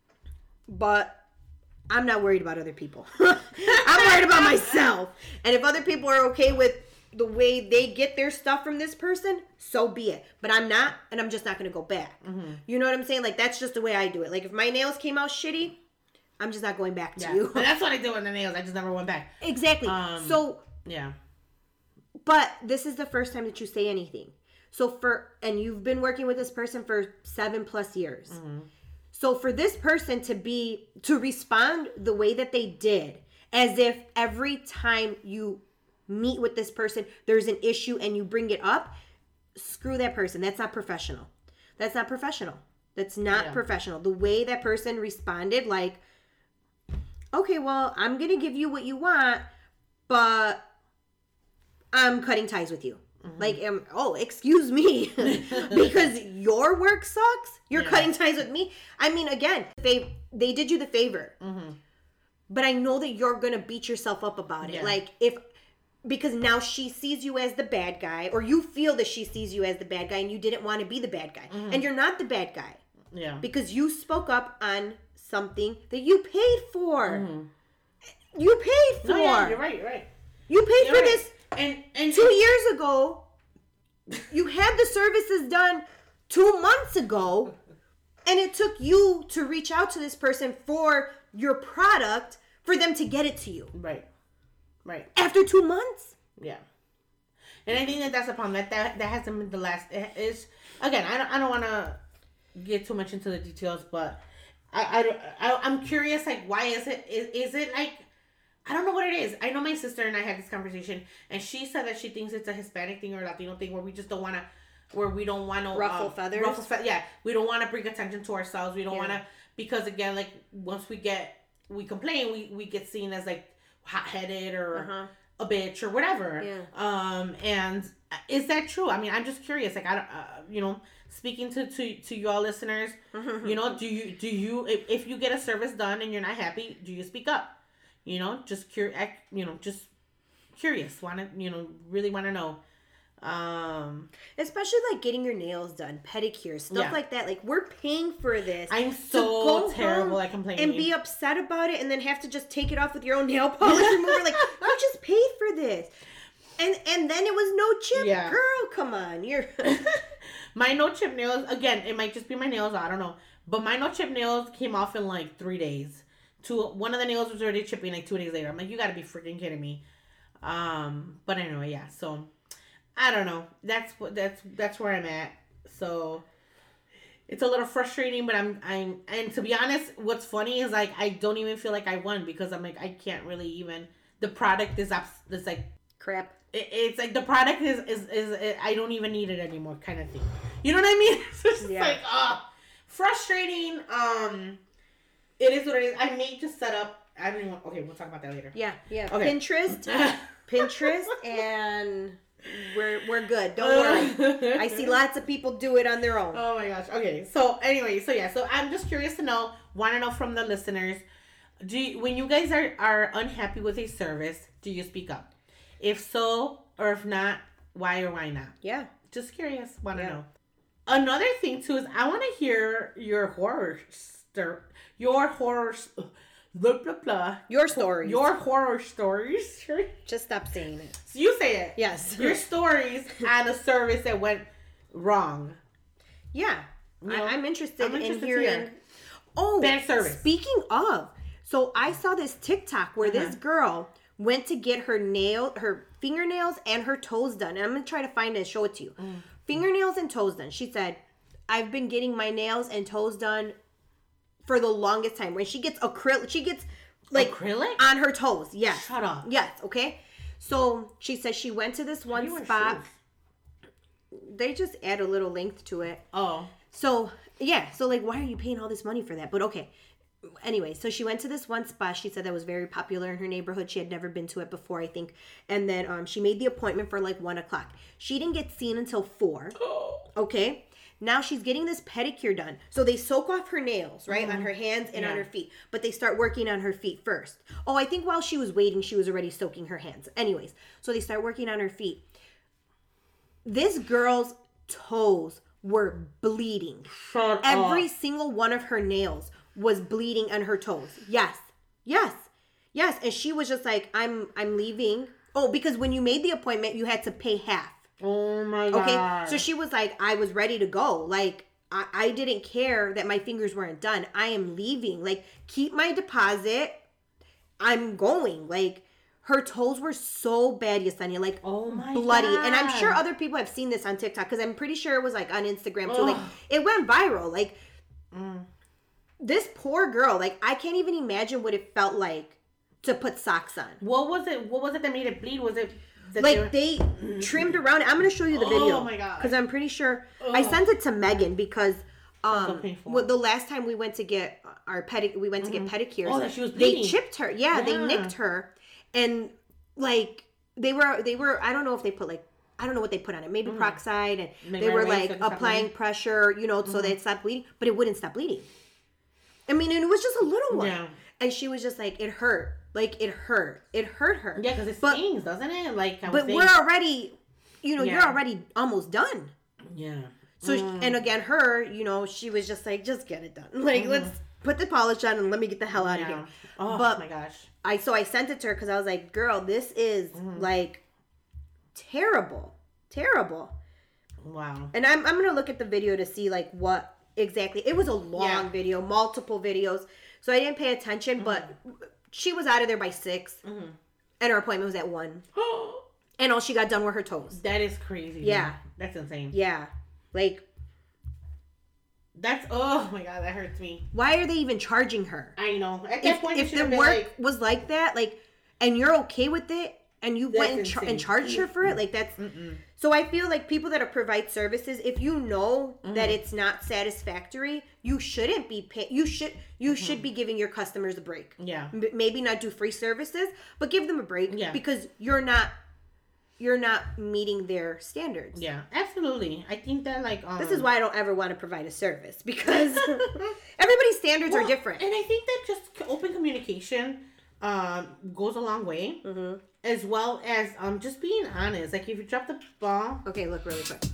but I'm not worried about other people. I'm worried about myself. And if other people are okay with the way they get their stuff from this person, so be it. But I'm not, and I'm just not going to go back. Mm-hmm. You know what I'm saying? Like, that's just the way I do it. Like, if my nails came out shitty, I'm just not going back to you. And that's what I do with the nails. I just never went back. Exactly. Yeah. But this is the first time that you say anything. And you've been working with this person for 7+ years. Mm-hmm. So for this person to respond the way that they did, as if every time you meet with this person, there's an issue and you bring it up, screw that person. That's not professional. That's not professional. The way that person responded, like, okay, well, I'm going to give you what you want, but I'm cutting ties with you. Mm-hmm. Like, excuse me, because your work sucks. You're cutting ties with me. I mean, again, they did you the favor, but I know that you're gonna beat yourself up about it. Like, because now she sees you as the bad guy, or you feel that she sees you as the bad guy, and you didn't want to be the bad guy, and you're not the bad guy. Yeah, because you spoke up on something that you paid for. Mm-hmm. You paid for. No, yeah, you're right. You paid for this. And 2 years ago, you had the services done 2 months ago, and it took you to reach out to this person for your product for them to get it to you. Right. After 2 months? Yeah. And I think that's a problem. That hasn't been the last. Is again, I don't want to get too much into the details, but I'm curious. Like, why is it? Is it like? I don't know what it is. I know my sister and I had this conversation, and she said that she thinks it's a Hispanic thing or a Latino thing where we just don't want to, ruffle feathers. Yeah, we don't want to bring attention to ourselves. We don't want to, because again, like, once we complain, we get seen as like hot-headed or a bitch or whatever. Yeah. And is that true? I mean, I'm just curious. Like, I don't, speaking to you all listeners, do you if you get a service done and you're not happy, do you speak up? Just curious. Really want to know. Especially like getting your nails done, pedicure, stuff like that. Like, we're paying for this. I'm so terrible at complaining and be upset about it, and then have to just take it off with your own nail polish remover. Like, you just paid for this, and then it was no chip. Yeah. Girl, come on, you're my no chip nails. Again, it might just be my nails. I don't know, but my no chip nails came off in like 3 days. One of the nails was already chipping like 2 days later. I'm like, you gotta be freaking kidding me. But anyway, yeah. So I don't know. That's where I'm at. So it's a little frustrating, but I'm and to be honest, what's funny is like I don't even feel like I won, because I'm like, I can't really even. The product is like crap. It's like the product is I don't even need it anymore, kind of thing. You know what I mean? It's just like frustrating. It is what it is. I may just set up. I don't even. Okay, we'll talk about that later. Yeah. Okay. Pinterest, and we're good. Don't worry. I see lots of people do it on their own. Oh my gosh. Okay. So anyway, so I'm just curious to want to know from the listeners. When you guys are unhappy with a service, do you speak up? If so, or if not, why or why not? Yeah. Just curious. Want to know. Another thing too is I want to hear your horror stories. Your horror stories. Just stop saying it. So you say it. Yes. Your stories on a service that went wrong. Yeah. I'm interested in hearing. Oh, bad service. Speaking of, so I saw this TikTok where this girl went to get her fingernails and her toes done. And I'm going to try to find it and show it to you. Fingernails and toes done. She said, I've been getting my nails and toes done for the longest time. When she gets acrylic on her toes. Yes. Shut up. Yes. Okay. So she says she went to this one spot. They just add a little length to it. Oh. So yeah. So like, why are you paying all this money for that? But okay. Anyway, so she went to this one spot. She said that was very popular in her neighborhood. She had never been to it before, I think. And then she made the appointment for like 1:00. She didn't get seen until 4. Okay. Now she's getting this pedicure done. So they soak off her nails, right? On her hands and on her feet. But they start working on her feet first. Oh, I think while she was waiting, she was already soaking her hands. Anyways, so they start working on her feet. This girl's toes were bleeding. Every single one of her nails was bleeding on her toes. Yes. And she was just like, I'm leaving. Oh, because when you made the appointment, you had to pay half. Oh my God. Okay. So she was like, I was ready to go. Like, I didn't care that my fingers weren't done. I am leaving. Like, keep my deposit. I'm going. Like, her toes were so bad, Yesenia. Like, oh my bloody. God. And I'm sure other people have seen this on TikTok because I'm pretty sure it was like on Instagram too. Like, it went viral. Like, this poor girl. Like, I can't even imagine what it felt like to put socks on. What was it that made it bleed? Was it like they trimmed around it? I'm gonna show you the video. Oh my God. Because I'm pretty sure I sent it to Megan because the last time we went to get our we went to get pedicures. Oh, that she was bleeding. They chipped her. Yeah, they nicked her, and like they were. I don't know if they put like. I don't know what they put on it. Maybe peroxide, and maybe they were like applying pressure, so that it stopped bleeding, but it wouldn't stop bleeding. I mean, and it was just a little one. Yeah. And she was just like, it hurt. Like, it hurt. It hurt her. Yeah, because it stings, doesn't it? Like, but we're already, you're already almost done. Yeah. So, and again, her, she was just like, just get it done. Like, let's put the polish on and let me get the hell out of here. Oh, but my gosh. I sent it to her because I was like, girl, this is like terrible. Terrible. Wow. And I'm going to look at the video to see like what exactly. It was a long video, multiple videos. So I didn't pay attention, but she was out of there by 6, and her appointment was at 1. And all she got done were her toes. That is crazy. Yeah. Man. That's insane. Yeah. Like. That's, oh my God, that hurts me. Why are they even charging her? I know. At that point, if the work was like that, like, and you're okay with it, and you went and charged her for it, like that's. So I feel like people that provide services, if you know that it's not satisfactory, you shouldn't be paying. You should be giving your customers a break. Yeah. Maybe not do free services, but give them a break. Yeah. Because you're not meeting their standards. Yeah, absolutely. I think that like this is why I don't ever want to provide a service because everybody's standards are different. And I think that just open communication goes a long way. As well as just being honest. Like, if you drop the ball... Okay, look really quick.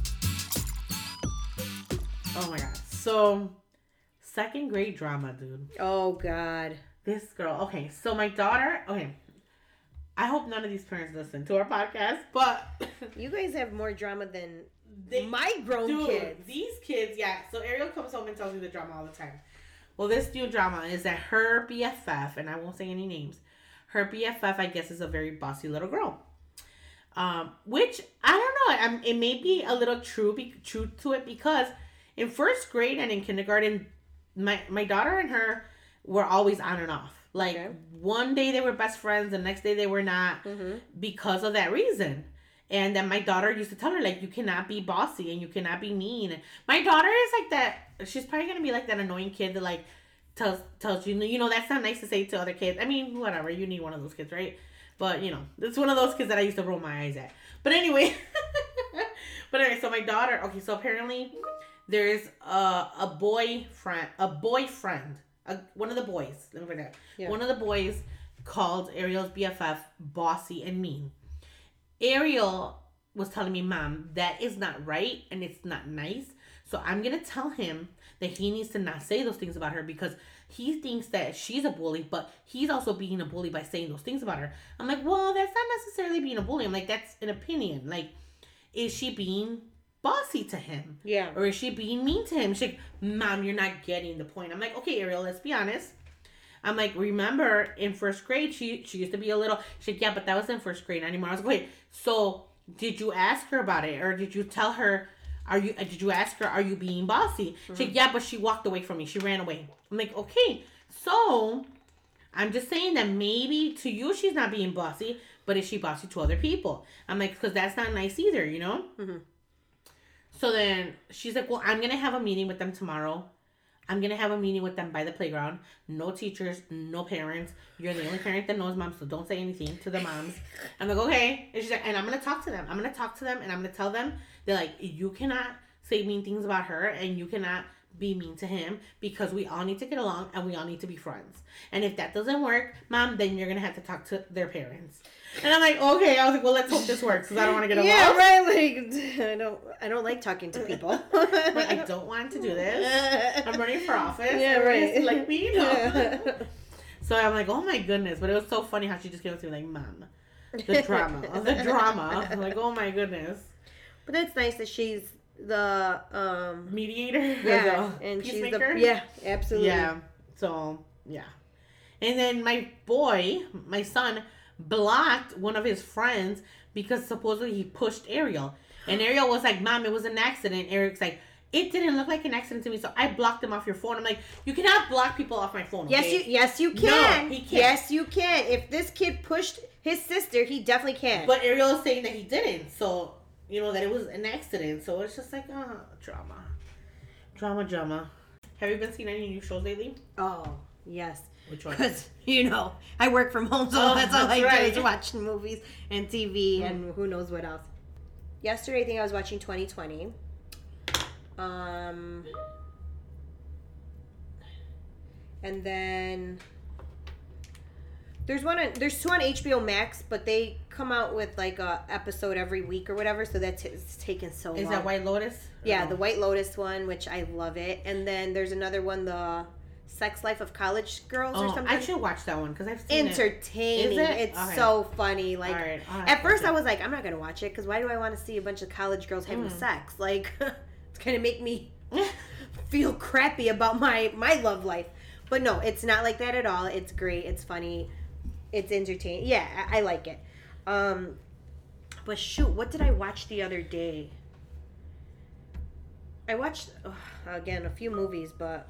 Oh, my God. So, 2nd grade drama, dude. Oh, God. This girl... Okay, so my daughter... Okay. I hope none of these parents listen to our podcast, but... You guys have more drama than my grown kids. These kids, yeah. So, Ariel comes home and tells me the drama all the time. Well, this new drama is that her BFF, and I won't say any names... Her BFF, I guess, is a very bossy little girl. Which, I don't know. It may be a little true to it because in 1st grade and in kindergarten, my daughter and her were always on and off. Like, one day they were best friends, the next day they were not because of that reason. And then my daughter used to tell her, like, you cannot be bossy and you cannot be mean. My daughter is like that. She's probably going to be like that annoying kid that, like, tells you, that's not nice to say to other kids. I mean, whatever, you need one of those kids, right? But, it's one of those kids that I used to roll my eyes at. But anyway, so my daughter, okay, so apparently there's a boyfriend, one of the boys, let me put that. Yeah. One of the boys called Ariel's BFF bossy and mean. Ariel was telling me, Mom, that is not right and it's not nice. So I'm going to tell him that he needs to not say those things about her because he thinks that she's a bully, but he's also being a bully by saying those things about her. I'm like, well, that's not necessarily being a bully. I'm like, that's an opinion. Like, is she being bossy to him? Yeah. Or is she being mean to him? She's like, Mom, you're not getting the point. I'm like, okay, Ariel, let's be honest. I'm like, remember in 1st grade, she used to be a little, she's like, yeah, but that was in 1st grade, not anymore. I was like, wait, so did you ask her about it? Or did you tell her, did you ask her, are you being bossy? She's like, yeah, but she walked away from me. She ran away. I'm like, okay. So, I'm just saying that maybe to you she's not being bossy, but is she bossy to other people? I'm like, because that's not nice either, So then, she's like, well, I'm going to have a meeting with them tomorrow. I'm going to have a meeting with them by the playground. No teachers, no parents. You're the only parent that knows Mom, so don't say anything to the moms. I'm like, okay. And she's like, and I'm going to talk to them. And I'm going to tell them, they're like, you cannot say mean things about her, and you cannot be mean to him because we all need to get along and we all need to be friends. And if that doesn't work, Mom, then you're going to have to talk to their parents. And I'm like, okay. I was like, well, let's hope this works because I don't want to get along. Yeah, right. Like, I don't like talking to people. Like, I don't want to do this. I'm running for office. Yeah, right. Like me, no. So I'm like, oh my goodness. But it was so funny how she just came up to me like, Mom, the drama. I'm like, oh my goodness. But it's nice that she's the mediator. Yeah, and peacemaker. she's yeah, absolutely. Yeah. So yeah. And then my son, blocked one of his friends because supposedly he pushed Ariel. And Ariel was like, Mom, it was an accident. Eric's like, it didn't look like an accident to me, so I blocked him off your phone. I'm like, you cannot block people off my phone. Okay? Yes, you can. No, he can't. Yes, you can. If this kid pushed his sister, he definitely can. But Ariel is saying that he didn't, so that it was an accident. So it's just like, drama. Have you been seeing any new shows lately? Oh, yes. Which one? Because, I work from home, so that's all I do is watch movies and TV and who knows what else. Yesterday, I think I was watching 2020. And then there's two on HBO Max, but they come out with like a episode every week or whatever, so it's taken so long. Is that White Lotus? Yeah, the White Lotus one, which I love it. And then there's another one, the Sex Life of College Girls or something. I should watch that one because I've seen entertaining. Is it? It's so funny. Like right. at first I was like, I'm not gonna watch it because why do I want to see a bunch of college girls having sex? Like it's gonna make me feel crappy about my love life. But no, it's not like that at all. It's great. It's funny. It's entertaining. Yeah, I like it. But shoot, what did I watch the other day? I watched again a few movies, but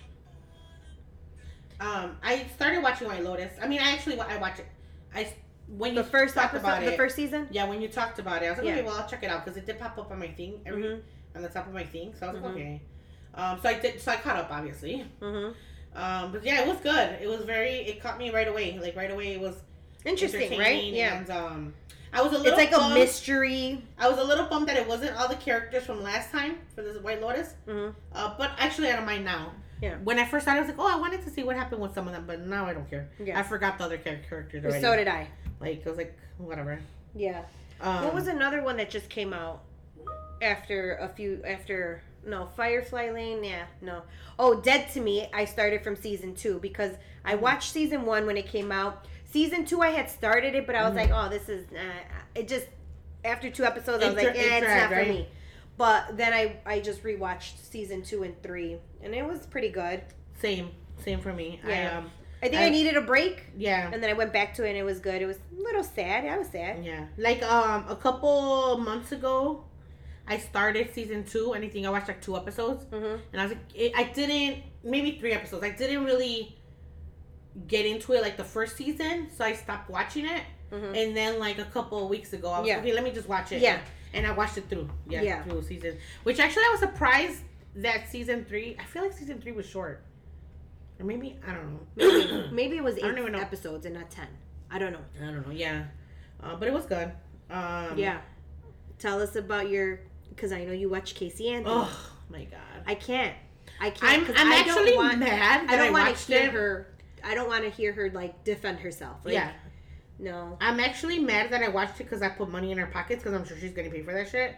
I started watching White Lotus. I mean, I watched it. When you the first talked episode, about it, the first season. Yeah, when you talked about it, I was like, okay, well, I'll check it out because it did pop up on my thing on the top of my thing. So I was like, okay. So I caught up, obviously. But yeah, it was good. It caught me right away. Like right away, it was interesting, right? Yeah. And I was a little. It's like bummed. A mystery. I was a little bummed that it wasn't all the characters from last time for this White Lotus. But actually, I don't mind now. Yeah. When I first started, I was like, oh, I wanted to see what happened with some of them, but now I don't care. Yeah. I forgot the other characters already. So did I. Like, I was like, whatever. Yeah. What was another one that just came out after Firefly Lane? Yeah, no. Oh, Dead to Me, I started from season 2 because I watched season 1 when it came out. Season 2, I had started it, but I was like, oh, this is, it just, after 2 episodes, I was like, it's not for me. But then I just rewatched season 2 and 3, and it was pretty good. Same for me. Yeah. I think I needed a break. Yeah. And then I went back to it, and it was good. It was a little sad. I was sad. Yeah. Like, a couple months ago, I started season 2, and I think I watched like 2 episodes. And I was like, maybe 3 episodes. I didn't really get into it like the first season, so I stopped watching it. And then like a couple of weeks ago, I was like, okay, let me just watch it. Yeah. And I watched it through. Yeah. Through season. Which actually I was surprised that season 3, I feel like season 3 was short. Or maybe, I don't know. Maybe it was 8 episodes and not 10. I don't know. Yeah. But it was good. Yeah. Tell us about because I know you watch Casey Anthony. Oh my God. I can't. I'm actually mad that I don't want to hear her. I don't want to hear her like defend herself. Like, yeah. No. I'm actually mad that I watched it because I put money in her pockets because I'm sure she's going to pay for that shit.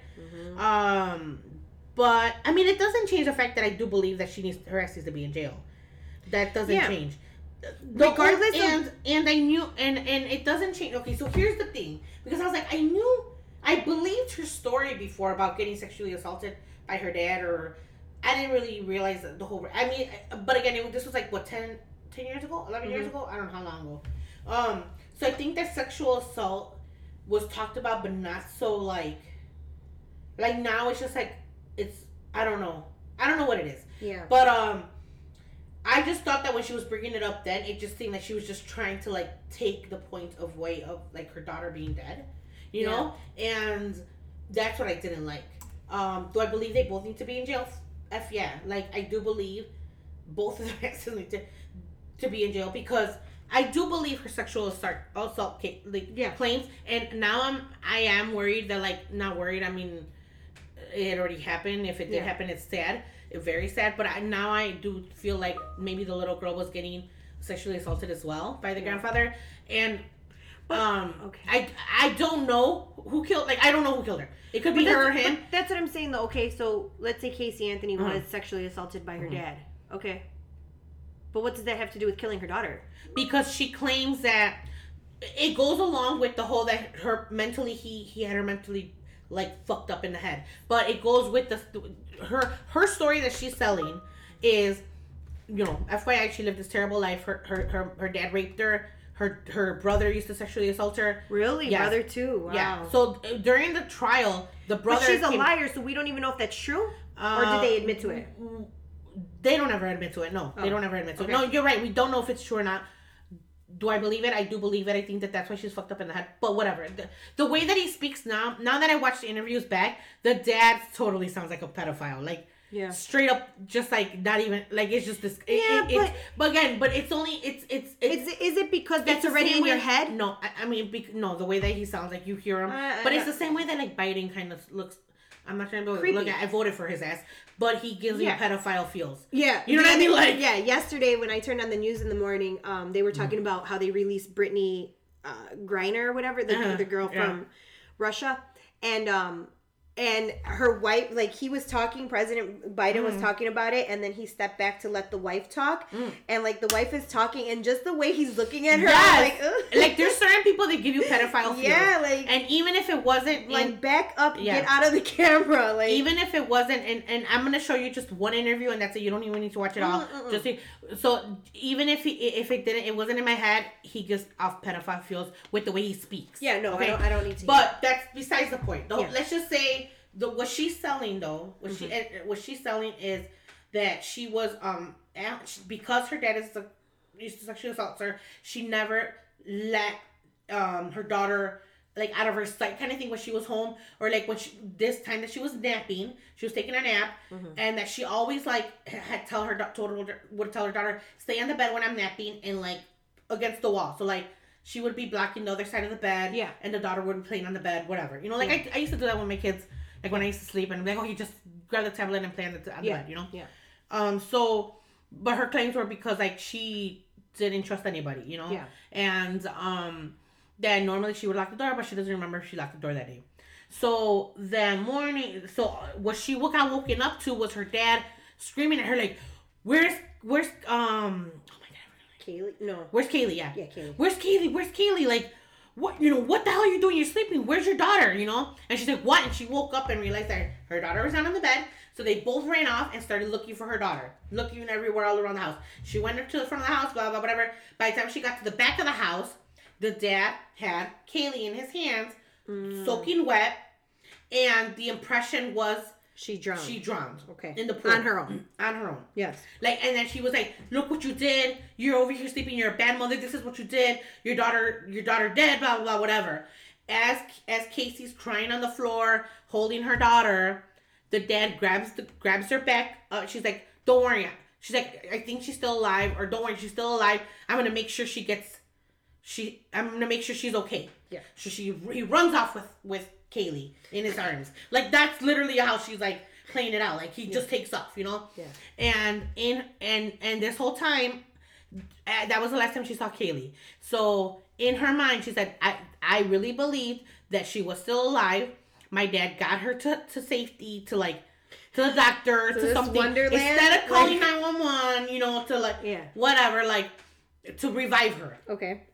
But, I mean, it doesn't change the fact that I do believe that her ex needs to be in jail. That doesn't change. Regardless and I knew, and it doesn't change. Okay, so here's the thing. Because I was like, I believed her story before about getting sexually assaulted by her dad, or I didn't really realize the whole, I mean, but again, this was like, what, 10 years ago? 11 years ago? I don't know how long ago. So I think that sexual assault was talked about, but not so like now it's just like, I don't know what it is. Yeah. But I just thought that when she was bringing it up then, it just seemed like she was just trying to like take the point of like her daughter being dead, you know? And that's what I didn't like. Do I believe they both need to be in jail? Yeah. Like I do believe both of them exes need to be in jail because I do believe her sexual assault claims, and now I am worried that, like, not worried, I mean, it already happened. If it did happen, it's sad. very sad. But now I do feel like maybe the little girl was getting sexually assaulted as well by the grandfather. And I don't know who killed. Like, I don't know who killed her. It could be her or him. That's what I'm saying, though. Okay, so let's say Casey Anthony was sexually assaulted by her dad. Okay, but what does that have to do with killing her daughter? Because she claims that it goes along with the whole that her mentally he had her mentally like fucked up in the head. But it goes with her story that she's selling is, you know, FYI, she lived this terrible life. Her dad raped her. Her brother used to sexually assault her. Really? Yes. Brother too? Wow. Yeah. So during the trial, the brother... But she's a liar, so we don't even know if that's true? Or did they admit to it? They don't ever admit to it. No. They don't ever admit to it. No, you're right. We don't know if it's true or not. Do I believe it? I do believe it. I think that's why she's fucked up in the head. But whatever. The way that he speaks now that I watched the interviews back, the dad totally sounds like a pedophile. Like... Yeah. Straight up, just like not even like it's just this. But it's only it's. Is it because that's already in your head? No, I mean no. The way that he sounds, like you hear him, but it's the same way that like Biden kind of looks. I'm not trying to look at. I voted for his ass, but he gives me pedophile feels. Yeah, you know what I mean. Like yesterday when I turned on the news in the morning, they were talking about how they released Brittany Griner or whatever, the girl from Russia, and her wife, like he was talking, President Biden was talking about it, and then he stepped back to let the wife talk, and like the wife is talking, and just the way he's looking at her, like there's certain people that give you pedophile feels. Yeah, like, and even if it wasn't like back up, get out of the camera, like even if it wasn't, and I'm gonna show you just one interview, and that's it. You don't even need to watch it all. Just so even if it wasn't in my head, he gives off pedophile feels with the way he speaks. Yeah, no, okay? I don't need to. But that's besides the point. Let's just say. What she's selling though, what she's selling is that she was because her dad used to sexually assault her. She never let her daughter like out of her sight, kind of thing, when she was home, or like when this time that she was napping, she was taking a nap, and that she always like would tell her daughter, stay on the bed when I'm napping and like against the wall. So like she would be blocking the other side of the bed, and the daughter would be playing on the bed, whatever. You know, like I used to do that with my kids. Like when I used to sleep, and I'm like, oh, you just grab the tablet and play on the bed, you know? Yeah. So, but her claims were because like she didn't trust anybody, you know? Yeah. And then normally she would lock the door, but she doesn't remember if she locked the door that day. So that morning, what she got woken up to was her dad screaming at her like, where's oh my God. Kaylee? No. Where's Kaylee? Yeah. Yeah, Kaylee. Where's Kaylee? Like, what the hell are you doing? You're sleeping. Where's your daughter? You know? And she's like, what? And she woke up and realized that her daughter was not on the bed. So they both ran off and started looking for her daughter. Looking everywhere all around the house. She went up to the front of the house, blah, blah, whatever. By the time she got to the back of the house, the dad had Kaylee in his hands, soaking wet. And the impression was... She drowned. Okay. In the pool. On her own. Yes. Like, and then she was like, look what you did. You're over here sleeping. You're a bad mother. This is what you did. Your daughter dead, blah, blah, blah, whatever. As Casey's crying on the floor, holding her daughter, the dad grabs her back. She's like, don't worry. She's like, I think she's still alive. Or don't worry, she's still alive. I'm going to make sure I'm going to make sure she's okay. Yeah. So he runs off with Kaylee in his arms. Like, that's literally how she's like playing it out. Like, he just takes off, you know? Yeah. And this whole time, that was the last time she saw Kaylee. So in her mind, she said, I really believed that she was still alive. My dad got her to safety, to the doctor, to something. Wonderland? Instead of calling 911, you know, to whatever, like, to revive her. Okay.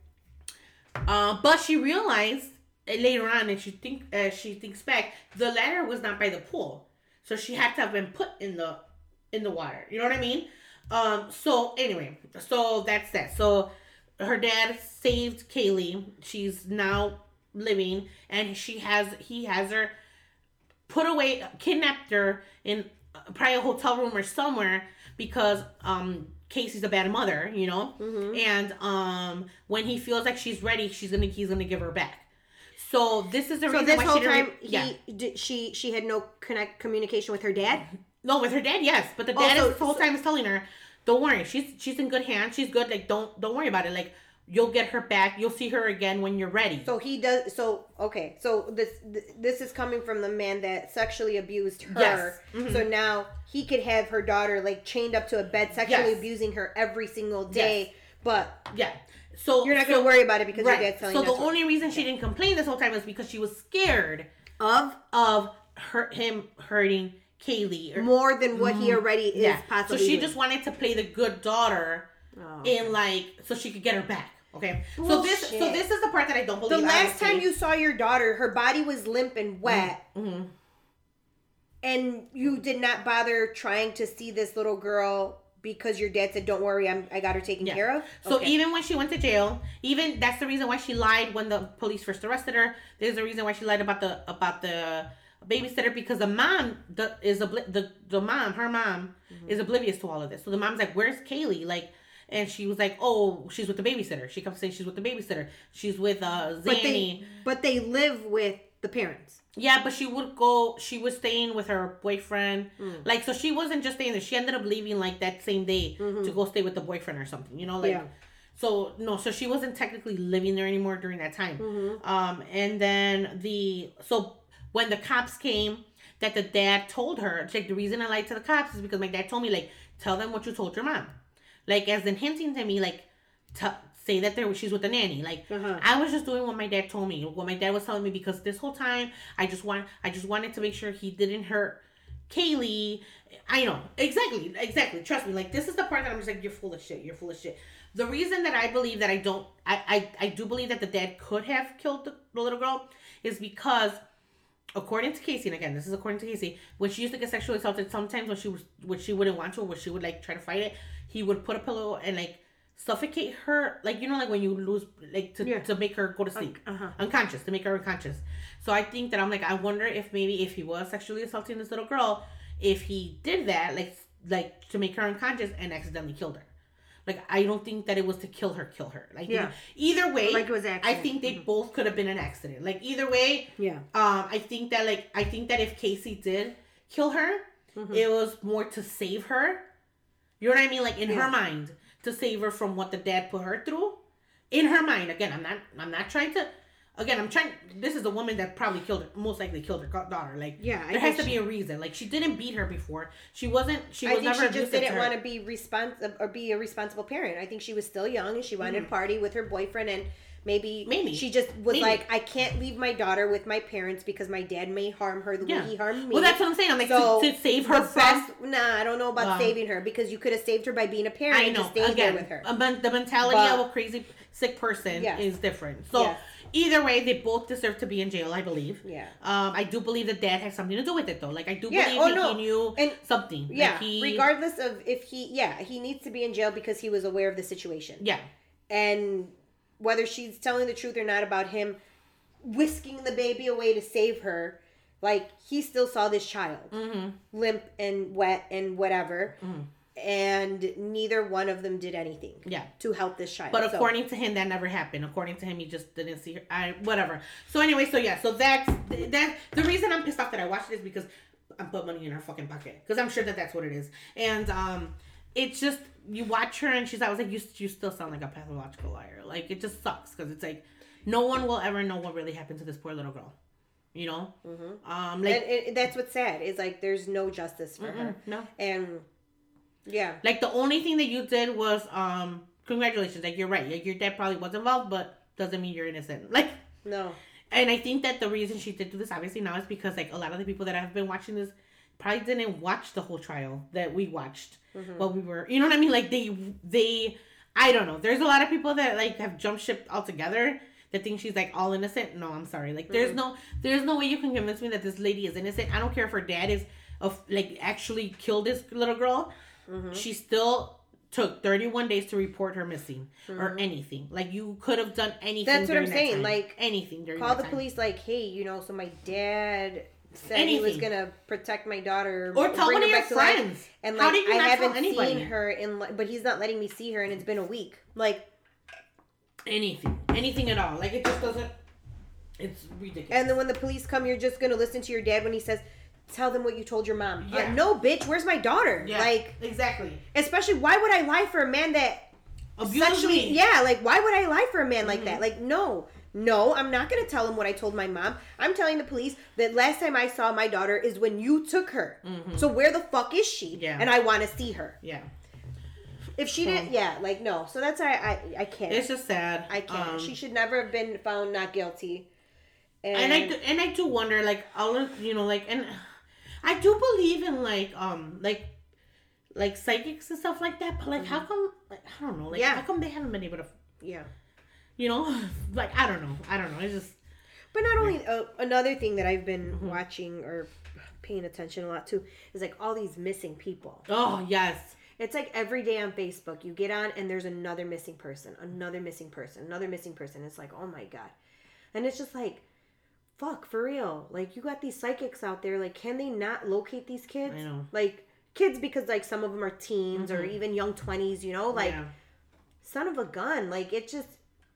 But she realized later on, and she thinks back, the ladder was not by the pool, so she had to have been put in the water. You know what I mean? So anyway, so that's that. So her dad saved Kaylee. She's now living, and he has her put away, kidnapped her in probably a hotel room or somewhere because Casey's a bad mother, you know. And when he feels like she's ready, he's gonna give her back. So this is the reason why whole time she had no communication with her dad? No, with her dad, yes. But the dad the whole time is telling her, don't worry, she's in good hands. She's good. Like, don't worry about it. Like, you'll get her back. You'll see her again when you're ready. So he does. So okay. So this is coming from the man that sexually abused her. Yes. Mm-hmm. So now he could have her daughter like chained up to a bed, sexually abusing her every single day. Yes. But yeah. So you're not going to worry about it because your dad's telling you. So the only reason she didn't complain this whole time was because she was scared of him hurting Kaylee more than what he already is possibly. So she doing. just wanted to play the good daughter in so she could get her back. Okay. Bullshit. So this is the part that I don't believe. The last time you saw your daughter, her body was limp and wet. Mm-hmm. And you did not bother trying to see this little girl because your dad said, "Don't worry, I got her taken care of." So even when she went to jail, even that's the reason why she lied when the police first arrested her. There's a reason why she lied about the babysitter, because the mom her mom is oblivious to all of this. So the mom's like, "Where's Kaylee?" Like, and she was like, "Oh, she's with the babysitter." She comes saying she's with the babysitter. She's with Zanny. But they live with the parents. Yeah, but she was staying with her boyfriend. Like, so she wasn't just staying there. She ended up leaving like that same day to go stay with the boyfriend or something, you know? Like, so so she wasn't technically living there anymore during that time. And then when the cops came, that the dad told her, like, the reason I lied to the cops is because my dad told me, like, tell them what you told your mom. Like, as in hinting to me, like, say that she's with the nanny. Like, I was just doing what my dad told me, what my dad was telling me, because this whole time I just wanted to make sure he didn't hurt Kaylee. I know exactly. Trust me. Like, this is the part that I'm just like, you're full of shit. The reason that I believe that I do believe that the dad could have killed the little girl is because, according to Casey, and again, this is according to Casey, when she used to get sexually assaulted, sometimes when she wouldn't want to, or when she would like try to fight it, he would put a pillow and like suffocate her, like, you know, like when you lose, like, to make her go to sleep, unconscious, to make her unconscious. So I think that I'm like, I wonder if maybe if he was sexually assaulting this little girl, if he did that, like to make her unconscious and accidentally killed her. Like, I don't think that it was to kill her. Like, either way, like it was accident. I think they both could have been an accident. Like, either way, I think that if Casey did kill her, it was more to save her. You know what I mean? Like, in her mind, to save her from what the dad put her through. In her mind, again, I'm not trying to. Again, this is a woman that probably most likely killed her daughter. Like, there has to be a reason. Like, she didn't beat her before. She was never abusive to her. I think she just didn't want to be a responsible parent. I think she was still young and she wanted to party with her boyfriend, and maybe she just was like, I can't leave my daughter with my parents because my dad may harm her the way he harmed me. Well, that's what I'm saying. I'm like, so to save her I don't know about saving her, because you could have saved her by being a parent and just staying there with her. The mentality of a crazy, sick person is different. So either way, they both deserve to be in jail, I believe. Yeah. I do believe that dad has something to do with it, though. Like, I do believe he knew something. Yeah. Like regardless of if he needs to be in jail because he was aware of the situation. Yeah. And whether she's telling the truth or not about him whisking the baby away to save her, like, he still saw this child limp and wet and whatever. And neither one of them did anything to help this child. But according to him, that never happened. According to him, he just didn't see her. Whatever. So anyway, so that's the reason I'm pissed off that I watched this, because I'm putting money in her fucking pocket. Because I'm sure that that's what it is. And it's just, you watch her and I was like, you still sound like a pathological liar. Like, it just sucks, because it's like, no one will ever know what really happened to this poor little girl. You know? And that's what's sad, is like, there's no justice for her. No. And like, the only thing that you did was congratulations. Like, you're right. Like, your dad probably was involved, but doesn't mean you're innocent. Like, no. And I think that the reason she did do this, obviously, now is because, like, a lot of the people that have been watching this probably didn't watch the whole trial that we watched while we were, you know what I mean? Like, they I don't know. There's a lot of people that, like, have jumped ship altogether that think she's, like, all innocent. No, I'm sorry. Like, there's no way you can convince me that this lady is innocent. I don't care if her dad is actually killed this little girl. She still took 31 days to report her missing or anything. Like, you could have done anything. That's what I'm saying. Time. Like, anything during call that the time. police. Like, hey, you know, so my dad said he was gonna protect my daughter, or tell one of your friends. And like, I haven't seen her but he's not letting me see her, and it's been a week. Like, anything at all. Like, it just doesn't. It's ridiculous. And then when the police come, you're just gonna listen to your dad when he says, tell them what you told your mom. No, bitch, where's my daughter? Yeah, like, exactly. Especially, why would I lie for a man that sexually. Yeah, like, why would I lie for a man like that? Like, no, I'm not going to tell him what I told my mom. I'm telling the police that last time I saw my daughter is when you took her. So where the fuck is she? Yeah. And I want to see her. Yeah. If she didn't, like, no. So that's why I can't. It's just sad. I can't. She should never have been found not guilty. And I do wonder, like, all of, like, and I do believe in, like psychics and stuff like that, but, like, how come, like, I don't know, like, how come they haven't been able to, like, I don't know, it's just. But not only, another thing that I've been watching or paying attention a lot to is, like, all these missing people. Oh, yes. It's like every day on Facebook, you get on and there's another missing person, another missing person, another missing person. It's like, oh my God. And it's just like, fuck, for real. Like, you got these psychics out there. Like, can they not locate these kids? I know. Like, kids, because, like, some of them are teens or even young 20s, like, son of a gun. Like, it just,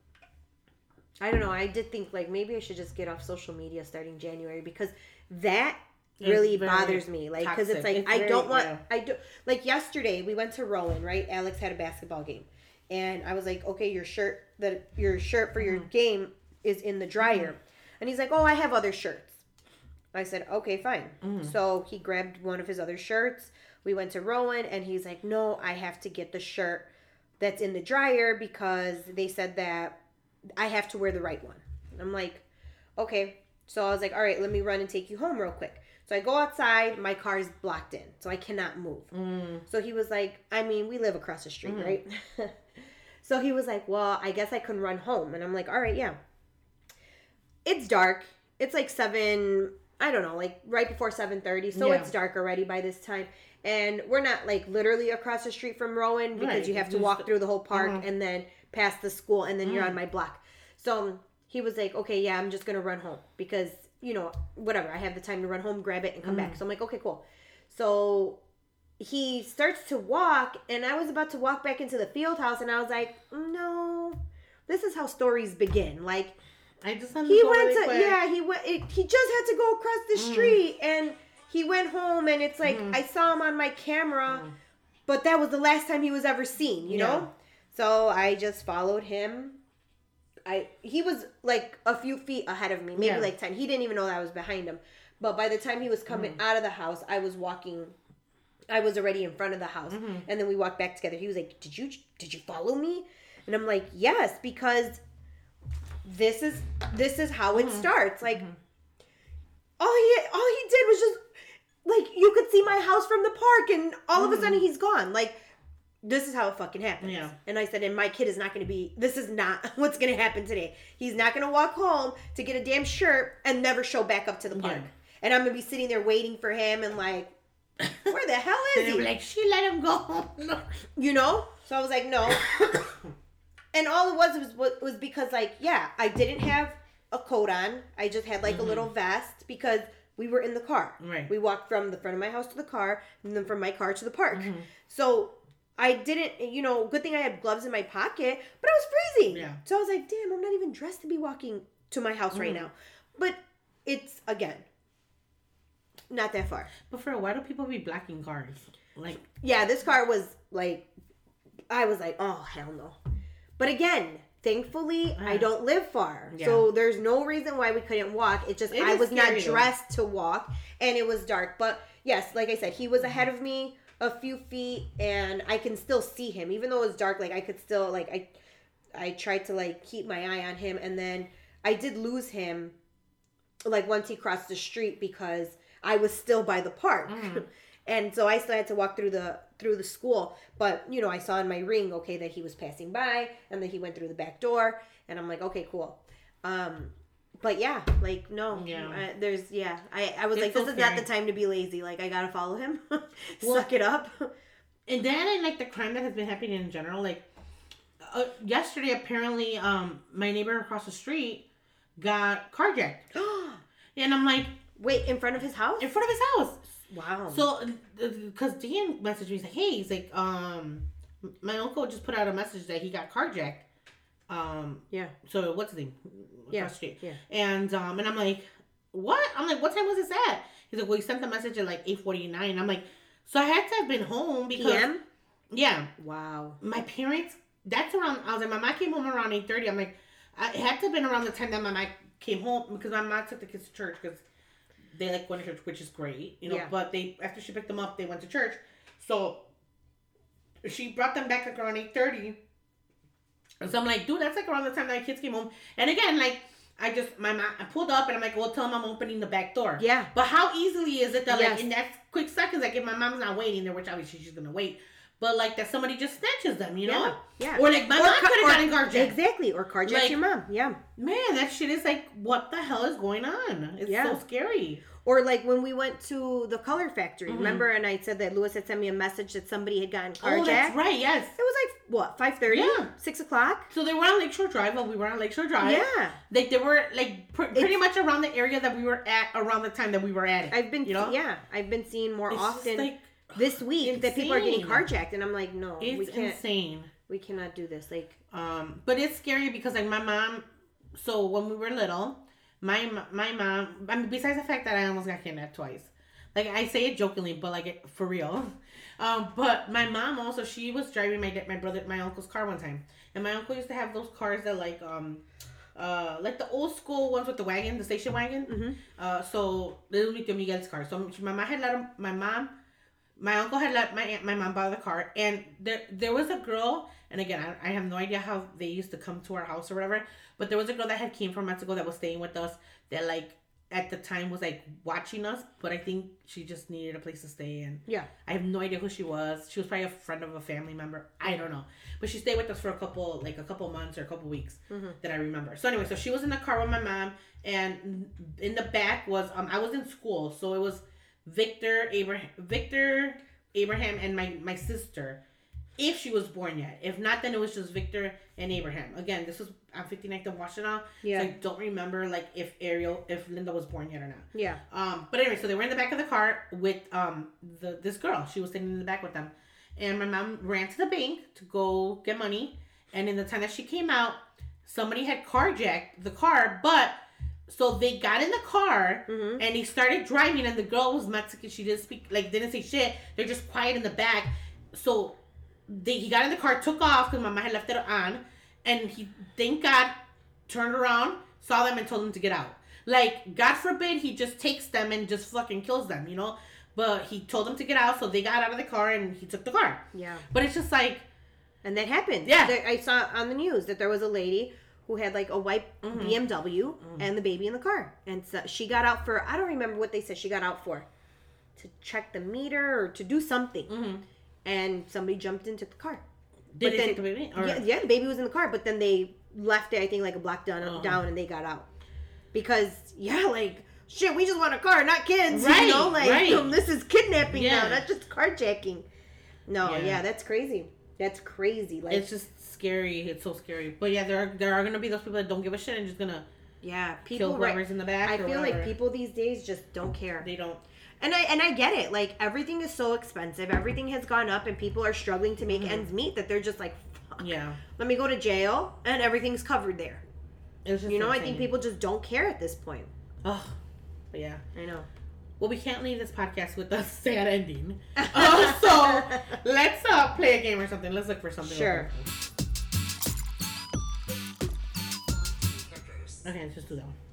I don't know. I did think, like, maybe I should just get off social media starting January because that really bothers me, like, because it's like I don't want like yesterday we went to Rowan, right? Alex had a basketball game and I was like, okay, your shirt for your game is in the dryer, and he's like, oh, I have other shirts. I said, okay, fine. So he grabbed one of his other shirts. We went to Rowan and he's like, no, I have to get the shirt that's in the dryer because they said that I have to wear the right one. And I'm like, okay. So I was like, all right, let me run and take you home real quick. So I go outside, my car's blocked in, so I cannot move. So he was like, I mean, we live across the street, right? So he was like, well, I guess I can run home. And I'm like, all right, yeah. It's dark. It's like 7, I don't know, like right before 7:30. So it's dark already by this time. And we're not like literally across the street from Rowan because you have to walk through the whole park and then past the school and then you're on my block. So he was like, okay, yeah, I'm just going to run home because, whatever. I have the time to run home, grab it, and come back. So I'm like, okay, cool. So he starts to walk, and I was about to walk back into the field house, and I was like, no, this is how stories begin. Like, I just he went he just had to go across the street, and he went home, and it's like, I saw him on my camera, but that was the last time he was ever seen, you know? So I just followed him. He was like a few feet ahead of me, maybe like 10. He didn't even know that I was behind him. But by the time he was coming out of the house, I was already in front of the house. And then we walked back together. He was like, did you follow me? And I'm like, yes, because this is how it starts. Like, all he did was just, like, you could see my house from the park, and all of a sudden he's gone. Like, this is how it fucking happens. Yeah. And I said, and my kid is not going to be, this is not what's going to happen today. He's not going to walk home to get a damn shirt and never show back up to the park. Yeah. And I'm going to be sitting there waiting for him and like, where the hell is he? Like, she let him go home. No. So I was like, no. And all it was because, like, yeah, I didn't have a coat on. I just had like a little vest because we were in the car. Right. We walked from the front of my house to the car and then from my car to the park. So I didn't, good thing I had gloves in my pocket, but I was freezing. Yeah. So I was like, damn, I'm not even dressed to be walking to my house right now. But it's, again, not that far. But for why do people be blacking cars? Like, yeah, this car was like, I was like, oh, hell no. But again, thankfully, I don't live far. Yeah. So there's no reason why we couldn't walk. It's just, I was not dressed to walk and it was dark. But yes, like I said, he was ahead of me a few feet and I can still see him even though it was dark. Like, I could still, like, I tried to like keep my eye on him, and then I did lose him like once he crossed the street because I was still by the park. And so I still had to walk through the school, but I saw in my ring that he was passing by and that he went through the back door, and I'm like, okay, cool. But yeah, like, no, I was like, this is not the time to be lazy. Like, I gotta follow him. Suck it up. And then, like, the crime that has been happening in general, like, yesterday, apparently, my neighbor across the street got carjacked. And I'm like... Wait, in front of his house? In front of his house. Wow. So, because Dan messaged me, he's like, hey, he's like, my uncle just put out a message that he got carjacked. Yeah. So, what's his name? Yeah. Yeah. And I'm like, what? I'm like, what time was this at? He's like, well, he sent the message at like 8:49. I'm like, so I had to have been home because... PM? Yeah. Wow. My parents that's around. I was like, my mom came home around 8:30. I'm like, it had to have been around the time that my mom came home because my mom took the kids to church because they like going to church, which is great, you know. Yeah. But after she picked them up, they went to church, so she brought them back like around 8:30. So I'm like, dude, that's like around the time that my kids came home. And again, like, I pulled up and I'm like, well, tell them I'm opening the back door. Yeah. But how easily is it that, like, in that quick seconds, like, if my mom's not waiting there, which obviously she's going to wait, but, like, that somebody just snatches them, you know? Yeah. Or, like, my mom could have gotten carjacked. Exactly. Or carjacked like, your mom. Yeah. Man, that shit is like, what the hell is going on? It's so scary. Or like when we went to the Color Factory, remember? And I said that Lewis had sent me a message that somebody had gotten carjacked. Oh, that's right, yes. It was like, what, 5:30? Yeah. 6 o'clock? So they were on Lakeshore Drive. Well, we were on Lakeshore Drive. Yeah. Like, they were, like, pretty much around the area that we were at around the time that we were at it. I've been seeing more often like, this week that people are getting carjacked. And I'm like, no, we can't. Insane. We cannot do this. Like, but it's scary because, like, my mom, so when we were little, my mom, I mean, besides the fact that I almost got kidnapped twice. Like, I say it jokingly, but, like, for real. But my mom also, she was driving my uncle's car one time. And my uncle used to have those cars that, like the old school ones with the wagon, the station wagon. Mm-hmm. So, this was Tio Miguel's car. So, my uncle had let my mom borrow the car. And there was a girl, and again, I have no idea how they used to come to our house or whatever. But there was a girl that had came from Mexico that was staying with us that, like, at the time was, like, watching us. But I think she just needed a place to stay. And yeah, I have no idea who she was. She was probably a friend of a family member. I don't know. But she stayed with us for a couple months or a couple weeks that I remember. So anyway, so she was in the car with my mom. And in the back was, I was in school. So it was Victor, Abraham, and my sister. If she was born yet. If not, then it was just Victor and Abraham. Again, this was on 59th and Washington. Yeah. So I don't remember, like, if Linda was born yet or not. Yeah. But anyway, so they were in the back of the car with this girl. She was sitting in the back with them. And my mom ran to the bank to go get money. And in the time that she came out, somebody had carjacked the car. But, so they got in the car and they started driving. And the girl was Mexican. She didn't say shit. They're just quiet in the back. So he got in the car, took off because my mom had left it on, and he, thank God, turned around, saw them, and told them to get out. Like, God forbid he just takes them and just fucking kills them, you know? But he told them to get out, so they got out of the car, and he took the car. Yeah. But it's just like... And that happened. Yeah. I saw on the news that there was a lady who had, like, a white BMW and the baby in the car. And so she got out for, I don't remember what they said she got out for. To check the meter or to do something. Mm-hmm. And somebody jumped and took the car. Did they take the baby? Or? Yeah, the baby was in the car, but then they left it, I think, like a block down and they got out. Because, like, shit, we just want a car, not kids. Right, you know? Like, this is kidnapping now, not just carjacking. No, that's crazy. That's crazy. Like, it's just scary. It's so scary. But yeah, there are going to be those people that don't give a shit and just going to kill whoever's in the back. I feel like people these days just don't care. They don't. And I get it. Like, everything is so expensive. Everything has gone up, and people are struggling to make ends meet that they're just like, fuck. Yeah. Let me go to jail, and everything's covered there. It's just insane. I think people just don't care at this point. Oh, but yeah. I know. Well, we can't leave this podcast with a sad ending. So, let's play a game or something. Let's look for something. Sure. Okay, let's just do that one.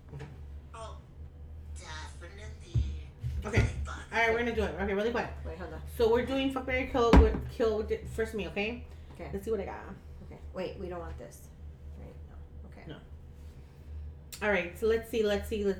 Okay. Alright, we're gonna do it. Okay, really quick. Wait, hold on. So we're doing Fuck, Marry, Kill first me, okay? Okay. Let's see what I got. Okay. Wait, we don't want this. Right? No. Okay. No. Alright, so let's see.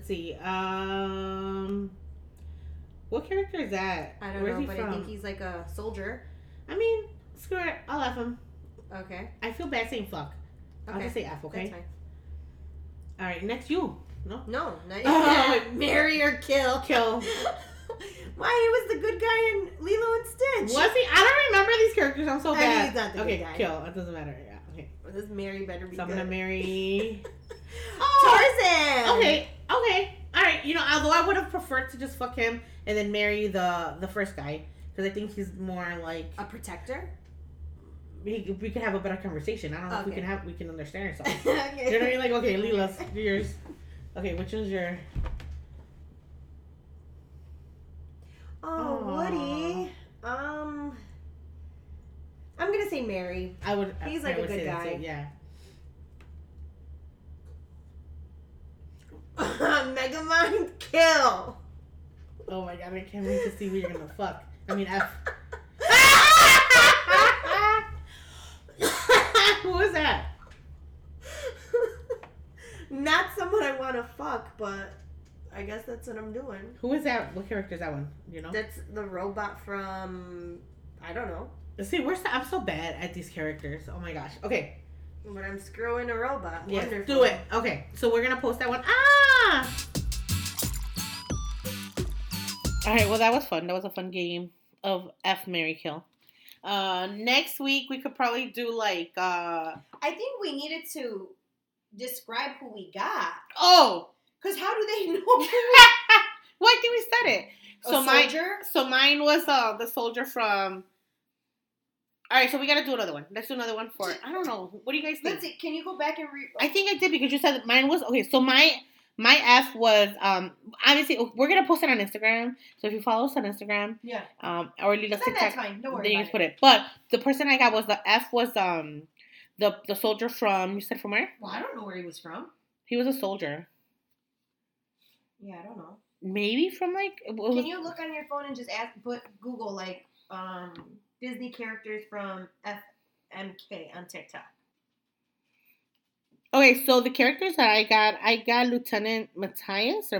What character is that? I don't know, but I think he's like a soldier. I mean, screw it. I'll F him. Okay. I feel bad saying fuck. Okay. I'll just say F, okay? That's fine. Alright, next you. No? No, not marry or kill. Kill. Why? He was the good guy in Lilo and Stitch. Was he? I don't remember these characters. I'm so bad. He's not the good guy. Kill. It doesn't matter. Yeah. Okay. Well, this Mary better be so good. I'm gonna marry... Tarzan! Okay. Alright. You know, although I would have preferred to just fuck him and then marry the first guy. Because I think he's more like... A protector? We could have a better conversation. I don't know if we can understand ourselves. Okay. You know what I mean? Like, okay, Lila's yours. Okay, which one's your... Oh, Woody. I'm gonna say say Mary. I would. He's like a good guy. Too, yeah. Megamind kill. Oh my god! I can't wait to see who you're gonna fuck. I mean, F. Who is that? Not someone I want to fuck, but I guess that's what I'm doing. Who is that? What character is that one? You know? That's the robot from... I don't know. See, I'm so bad at these characters. Oh my gosh. Okay. But I'm screwing a robot. Yes, Wonderful. do it. Okay, so we're going to post that one. Ah! Alright, well, that was fun. That was a fun game of F, Marry, Kill. Next week, we could probably do like... I think we needed to describe who we got. Oh! Because how do they know? Well, I think we said it. Soldier? Mine was the soldier from... Alright, so we gotta do another one. Let's do another one for... I don't know. What do you guys think? Let's see. Can you go back and read? I think I did because you said that mine was... Okay, so my F was... obviously, we're gonna post it on Instagram. So if you follow us on Instagram... Yeah. Or leave us TikTok. That's fine. Don't worry then you about just put it. But the person I got was... The F was the soldier from... You said from where? Well, I don't know where he was from. He was a soldier. Yeah, I don't know. Maybe from like... Can you look on your phone and just put Google like Disney characters from FMK on TikTok? Okay, so the characters that I got Lieutenant Matthias.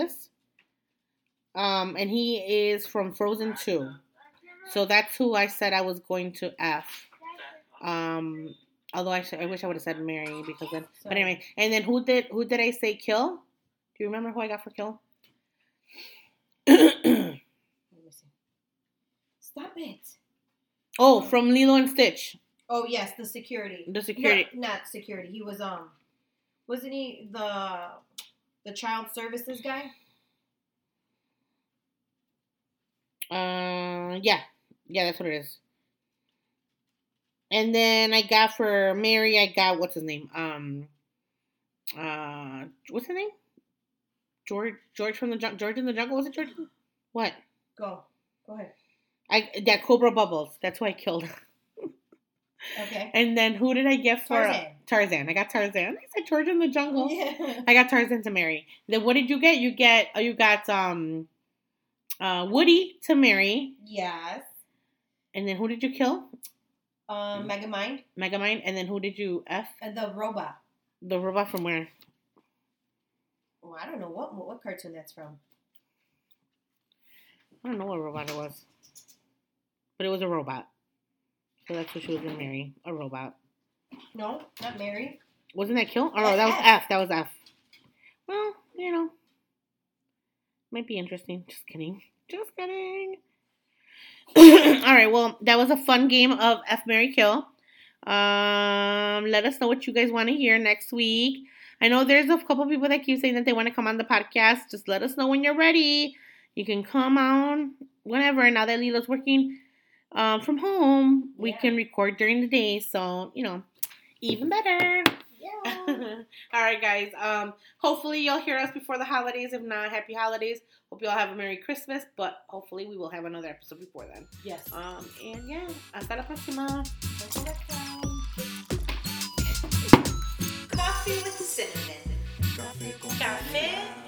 And he is from Frozen 2. So that's who I said I was going to F. Although I wish I would have said Mary because then. But anyway, and then who did I say kill? Do you remember who I got for kill? Let me see. Stop it. Oh, from Lilo and Stitch. Oh yes, the security. The security. No, not security. He was wasn't he the child services guy? Yeah, that's what it is. And then I got for Mary, I got what's his name? What's his name? George from the George in the Jungle. Was it George? What? Go ahead. That Cobra Bubbles. That's who I killed. Okay. And then who did I get for Tarzan? I got Tarzan. I said George in the Jungle. Yeah. I got Tarzan to marry. Then what did you get? You got Woody to marry. Yes. And then who did you kill? Megamind. And then who did you F? And the robot. The robot from where? Oh, I don't know what cartoon that's from. I don't know what robot it was. But it was a robot. So that's what she was going to marry. A robot. No, not Mary. Wasn't that kill? Oh, no, that was F. That was F. Well, might be interesting. Just kidding. All right, well, that was a fun game of F, Marry, Kill. Let us know what you guys want to hear next week. I know there's a couple people that keep saying that they want to come on the podcast. Just let us know when you're ready. You can come on whenever. Now that Lila's working from home, we can record during the day. So, even better. Yeah. All right, guys. Hopefully you'll hear us before the holidays. If not, happy holidays. Hope you all have a Merry Christmas. But hopefully we will have another episode before then. Yes. And yeah, hasta la próxima. Coffee with cinnamon. Café